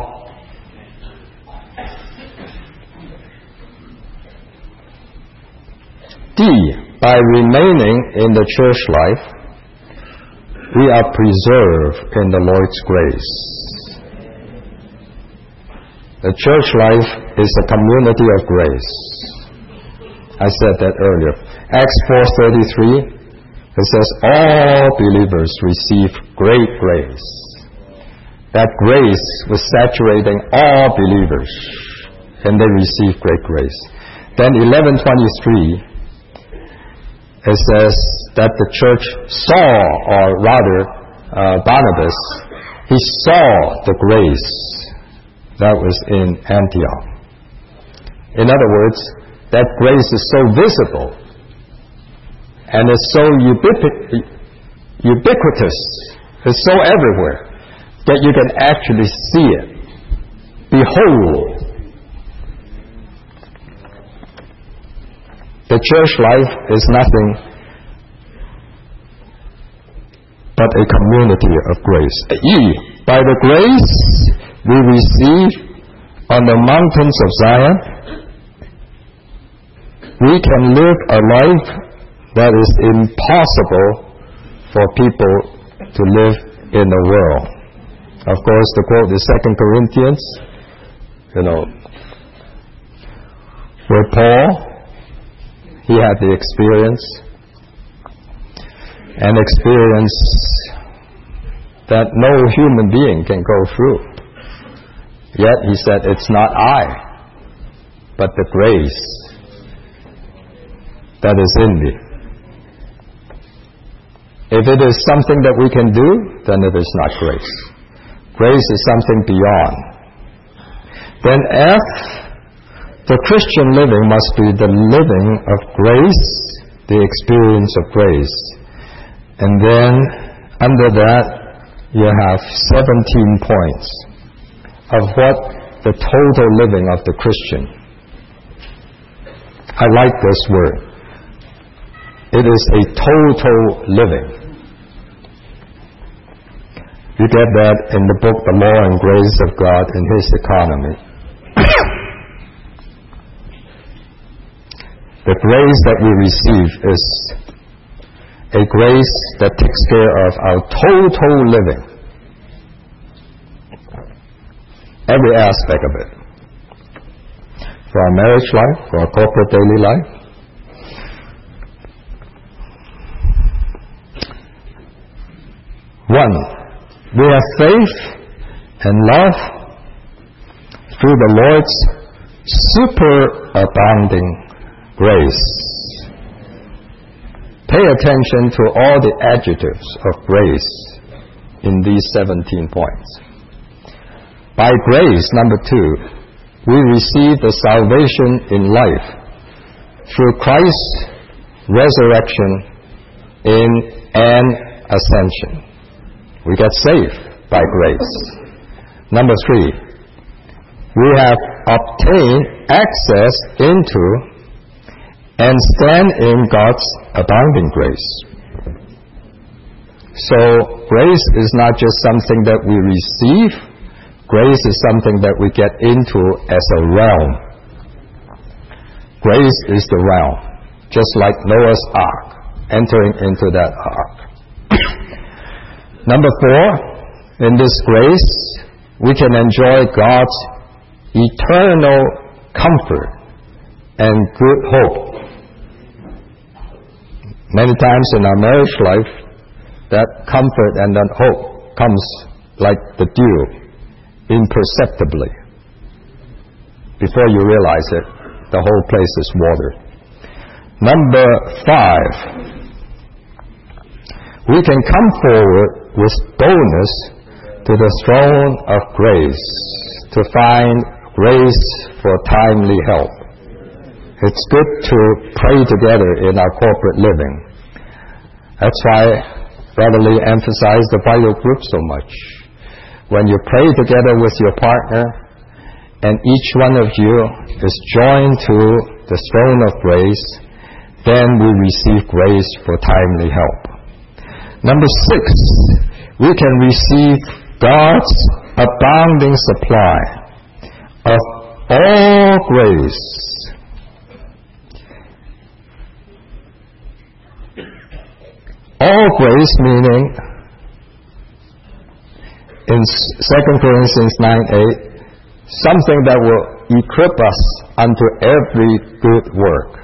D. By remaining in the church life, we are preserved in the Lord's grace. The church life is a community of grace. I said that earlier. Acts 4:33. It says, all believers receive great grace. That grace was saturating all believers, and they received great grace. Then 11:23, it says that the church saw, or rather Barnabas, he saw the grace that was in Antioch. In other words, that grace is so visible, and it's so ubiquitous, it's so everywhere, that you can actually see it. Behold. The church life is nothing but a community of grace. E. By the grace we receive on the mountains of Zion, we can live a life that is impossible for people to live in the world. Of course, the quote is 2 Corinthians, where Paul, he had the experience that no human being can go through. Yet he said, it's not I, but the grace that is in me. If it is something that we can do, then it is not grace. Grace is something beyond. Then F, the Christian living must be the living of grace, the experience of grace. And then under that, you have 17 points of what the total living of the Christian. I like this word. It is a total living. You get that in the book, The Law and Grace of God in His Economy. The grace that we receive is a grace that takes care of our total living. Every aspect of it. For our marriage life, for our corporate daily life. One, we have faith and love through the Lord's superabounding grace. Pay attention to all the adjectives of grace in these 17 points. By grace, number 2, we receive the salvation in life through Christ's resurrection and ascension. We get saved by grace. Number 3, we have obtained access into and stand in God's abounding grace. So grace is not just something that we receive. Grace is something that we get into as a realm. Grace is the realm, just like Noah's ark, entering into that ark. Number 4, in this grace, we can enjoy God's eternal comfort and good hope. Many times in our marriage life, that comfort and that hope comes like the dew, imperceptibly. Before you realize it, the whole place is water. Number 5, we can come forward with boldness to the throne of grace to find grace for timely help. It's good to pray together in our corporate living. That's why Brother Lee emphasized the vital group so much. When you pray together with your partner, and each one of you is joined to the throne of grace, then we receive grace for timely help. Number 6, we can receive God's abounding supply of all grace. All grace meaning, in 2 Corinthians 9:8, something that will equip us unto every good work.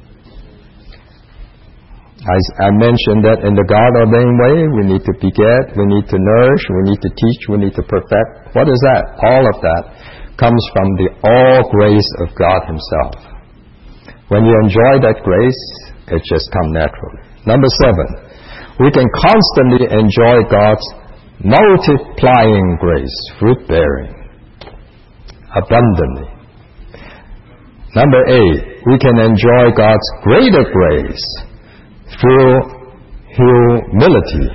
I mentioned that in the God-ordained way, we need to beget, we need to nourish, we need to teach, we need to perfect. What is that? All of that comes from the all grace of God Himself. When you enjoy that grace, it just comes naturally. Number 7, we can constantly enjoy God's multiplying grace, fruit-bearing, abundantly. Number 8, we can enjoy God's greater grace through humility.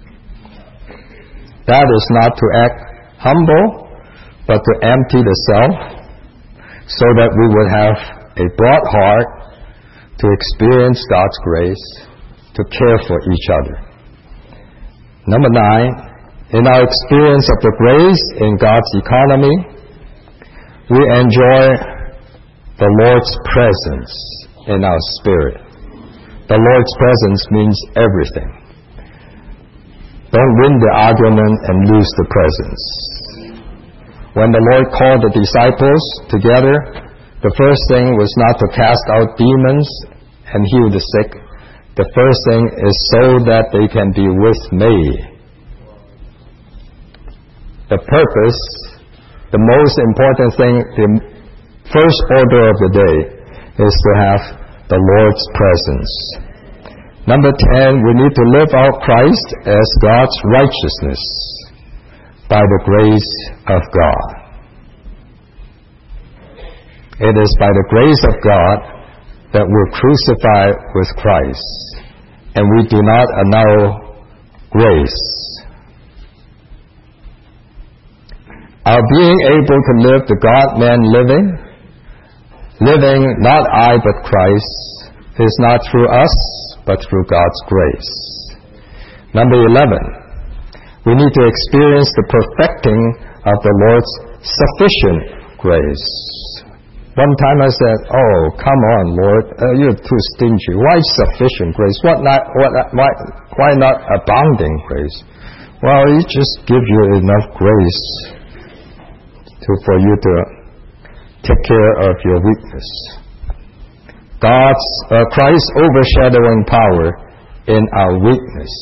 That is not to act humble, but to empty the self, so that we would have a broad heart to experience God's grace, to care for each other. Number 9, in our experience of the grace in God's economy, we enjoy the Lord's presence in our spirit. The Lord's presence means everything. Don't win the argument and lose the presence. When the Lord called the disciples together, the first thing was not to cast out demons and heal the sick. The first thing is so that they can be with me. The purpose, the most important thing, the first order of the day is to have the Lord's presence. Number 10, we need to live out Christ as God's righteousness by the grace of God. It is by the grace of God that we're crucified with Christ, and we do not annul grace. Our being able to live the God-man living not I but Christ, is not through us, but through God's grace. Number 11, we need to experience the perfecting of the Lord's sufficient grace. One time I said, "Oh, come on, Lord, you're too stingy. Why sufficient grace? Why not abounding grace?" Well, He just gives you enough grace for you to take care of your weakness. Christ's overshadowing power in our weakness.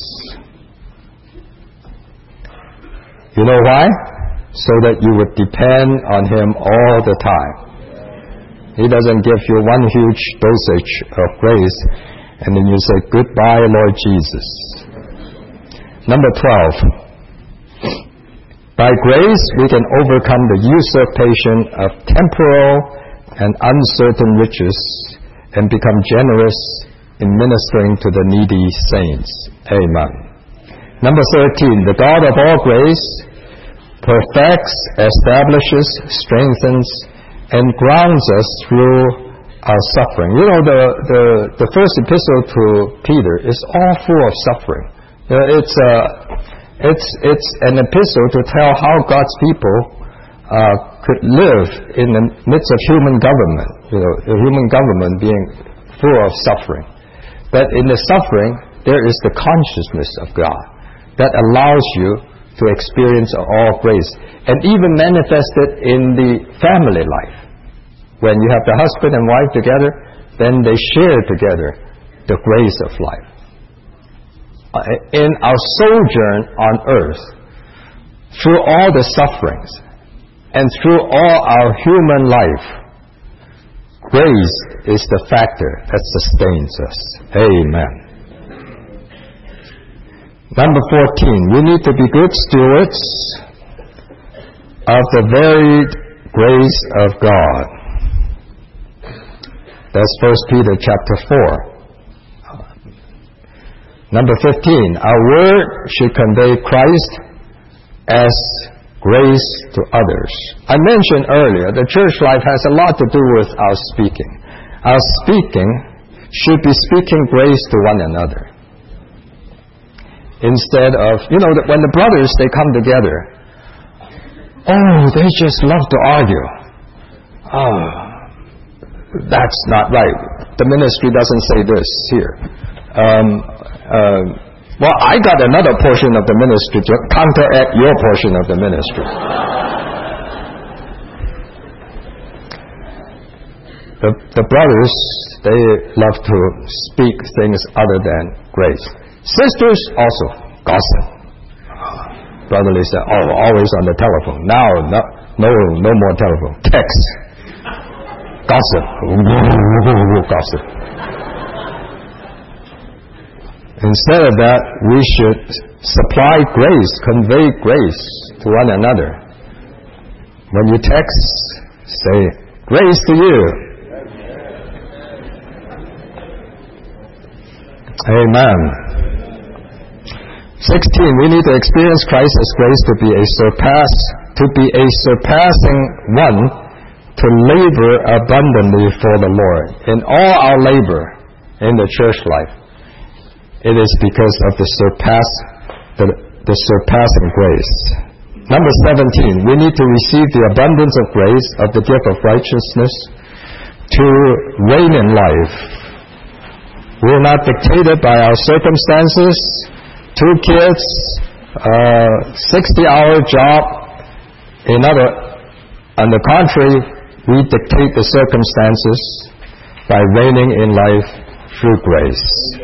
You know why? So that you would depend on Him all the time. He doesn't give you one huge dosage of grace And then you say, goodbye, Lord Jesus. Number 12. By grace, we can overcome the usurpation of temporal and uncertain riches and become generous in ministering to the needy saints. Amen. Number 13. The God of all grace perfects, establishes, strengthens, and grounds us through our suffering. You know, the first epistle to Peter is all full of suffering. It's an epistle to tell how God's people could live in the midst of human government. You know, the human government being full of suffering. But in the suffering, there is the consciousness of God that allows you to experience all grace, and even manifested in the family life. When you have the husband and wife together, then they share together the grace of life. In our sojourn on earth, through all the sufferings and through all our human life, grace is the factor that sustains us. Amen. Number 14, we need to be good stewards of the varied grace of God. That's 1 Peter chapter 4. Number 15, our word should convey Christ as grace to others. I mentioned earlier, the church life has a lot to do with our speaking. Our speaking should be speaking grace to one another. Instead of, you know, when the brothers, they come together, they just love to argue. That's not right. The ministry doesn't say this here. Well, I got another portion of the ministry to counteract your portion of the ministry. The brothers, they love to speak things other than grace. Sisters also gossip. Brotherly said, always on the telephone. Now, no more telephone. Text. Gossip. Gossip. Instead of that, we should supply grace, convey grace to one another. When you text, say, grace to you. Amen. 16, we need to experience Christ's grace to be a surpassing one, to labor abundantly for the Lord. In all our labor in the church life, it is because of the surpassing grace. Number 17, we need to receive the abundance of grace of the gift of righteousness to reign in life. We are not dictated by our circumstances. 2 kids, 60-hour job. On the contrary, we dictate the circumstances by reigning in life through grace.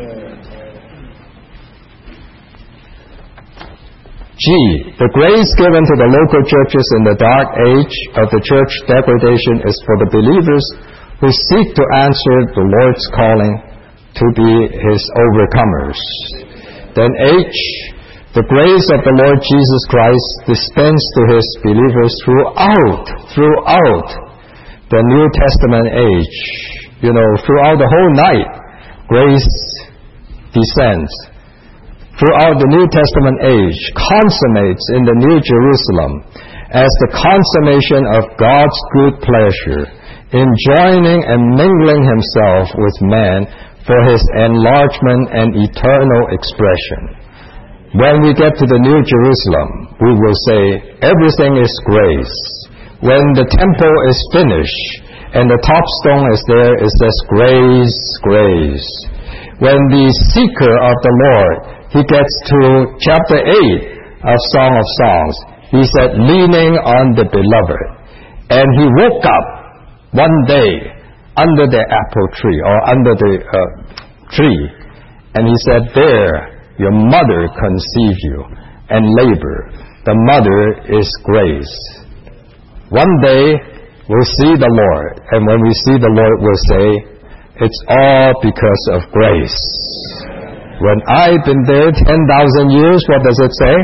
G, the grace given to the local churches in the dark age of the church degradation is for the believers who seek to answer the Lord's calling to be His overcomers. Then H, the grace of the Lord Jesus Christ dispensed to His believers throughout the New Testament age. You know, throughout the whole night, grace descends. Throughout the New Testament age, consummates in the New Jerusalem as the consummation of God's good pleasure in joining and mingling Himself with man for His enlargement and eternal expression. When we get to the New Jerusalem, we will say, everything is grace. When the temple is finished and the top stone is there, it says grace, grace. When the seeker of the Lord, he gets to chapter 8 of Song of Songs, he said, leaning on the beloved. And he woke up one day under the apple tree or under the tree, and he said, there your mother conceived you and labor. The mother is grace. One day we'll see the Lord, and when we see the Lord, we'll say, It's all because of grace. When I've been there 10,000 years, what does it say?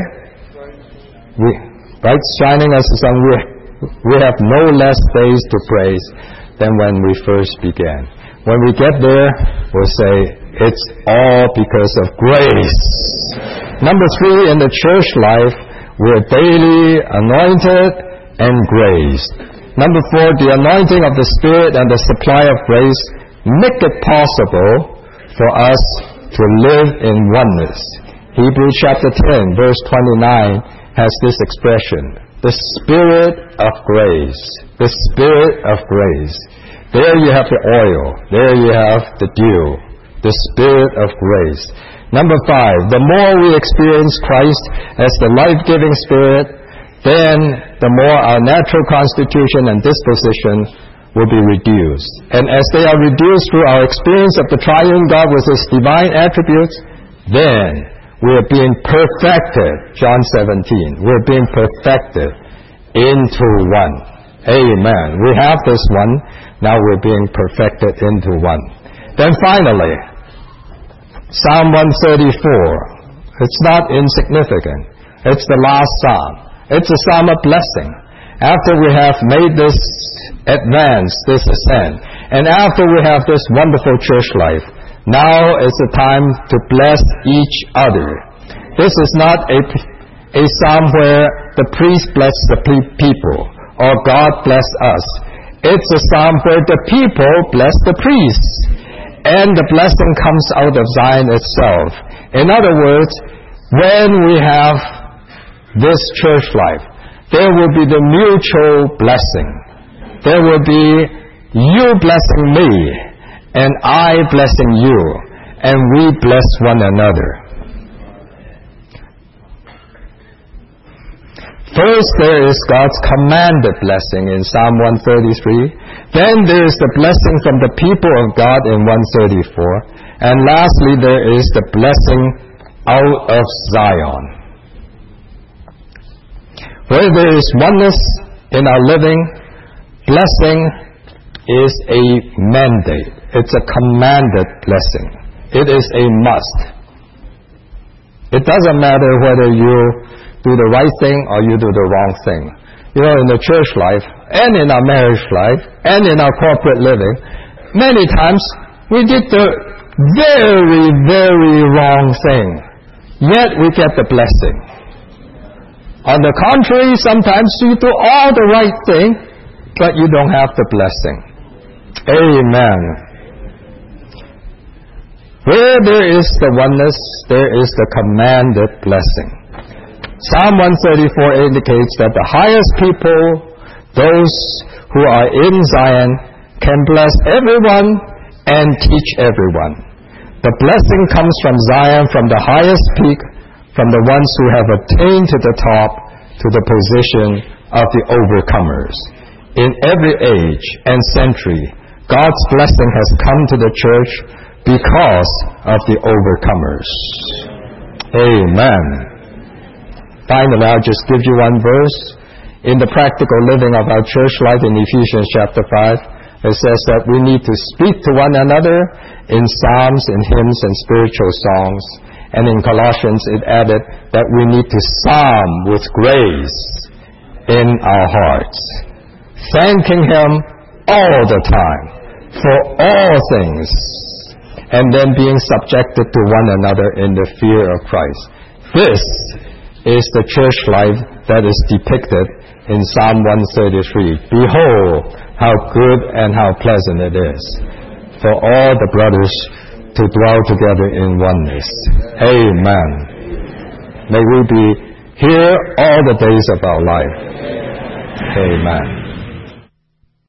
Right, shining as the sun, we have no less days to praise than when we first began. When we get there, we'll say, it's all because of grace. Number 3, in the church life, we're daily anointed and graced. Number 4, the anointing of the Spirit and the supply of grace make it possible for us to live in oneness. Hebrews chapter 10, verse 29 has this expression, the Spirit of grace. The Spirit of grace. There you have the oil. There you have the dew. The Spirit of grace. Number 5, the more we experience Christ as the life-giving Spirit, then the more our natural constitution and disposition will be reduced. And as they are reduced through our experience of the triune God with His divine attributes, then we are being perfected. John 17. We're being perfected into one. Amen. We have this one. Now we're being perfected into one. Then finally, Psalm 134. It's not insignificant. It's the last psalm. It's a psalm of blessing. After we have made this advance, this ascent, and after we have this wonderful church life, now is the time to bless each other. This is not a psalm where the priest bless the people or God bless us. It's a psalm where the people bless the priests, and the blessing comes out of Zion itself. In other words, when we have this church life, there will be the mutual blessing. There will be you blessing me, and I blessing you, and we bless one another. First, there is God's commanded blessing in Psalm 133. Then there is the blessing from the people of God in 134. And lastly, there is the blessing out of Zion. Where there is oneness in our living, blessing is a mandate. It's a commanded blessing. It is a must. It doesn't matter whether you do the right thing or you do the wrong thing. You know, in the church life, and in our marriage life, and in our corporate living, many times we did the very, very wrong thing, yet we get the blessing. On the contrary, sometimes you do all the right thing, but you don't have the blessing. Amen. Where there is the oneness, there is the commanded blessing. Psalm 134 indicates that the highest people, those who are in Zion, can bless everyone and teach everyone. The blessing comes from Zion, from the highest peak, from the ones who have attained to the top, to the position of the overcomers. In every age and century, God's blessing has come to the church because of the overcomers. Amen. Finally, I'll just give you one verse. In the practical living of our church life in Ephesians chapter 5, it says that we need to speak to one another in psalms and hymns and spiritual songs. And in Colossians, it added that we need to psalm with grace in our hearts, thanking Him all the time for all things, and then being subjected to one another in the fear of Christ. This is the church life that is depicted in Psalm 133. Behold, how good and how pleasant it is for all the brothers to dwell together in oneness. Amen. May we be here all the days of our life. Amen.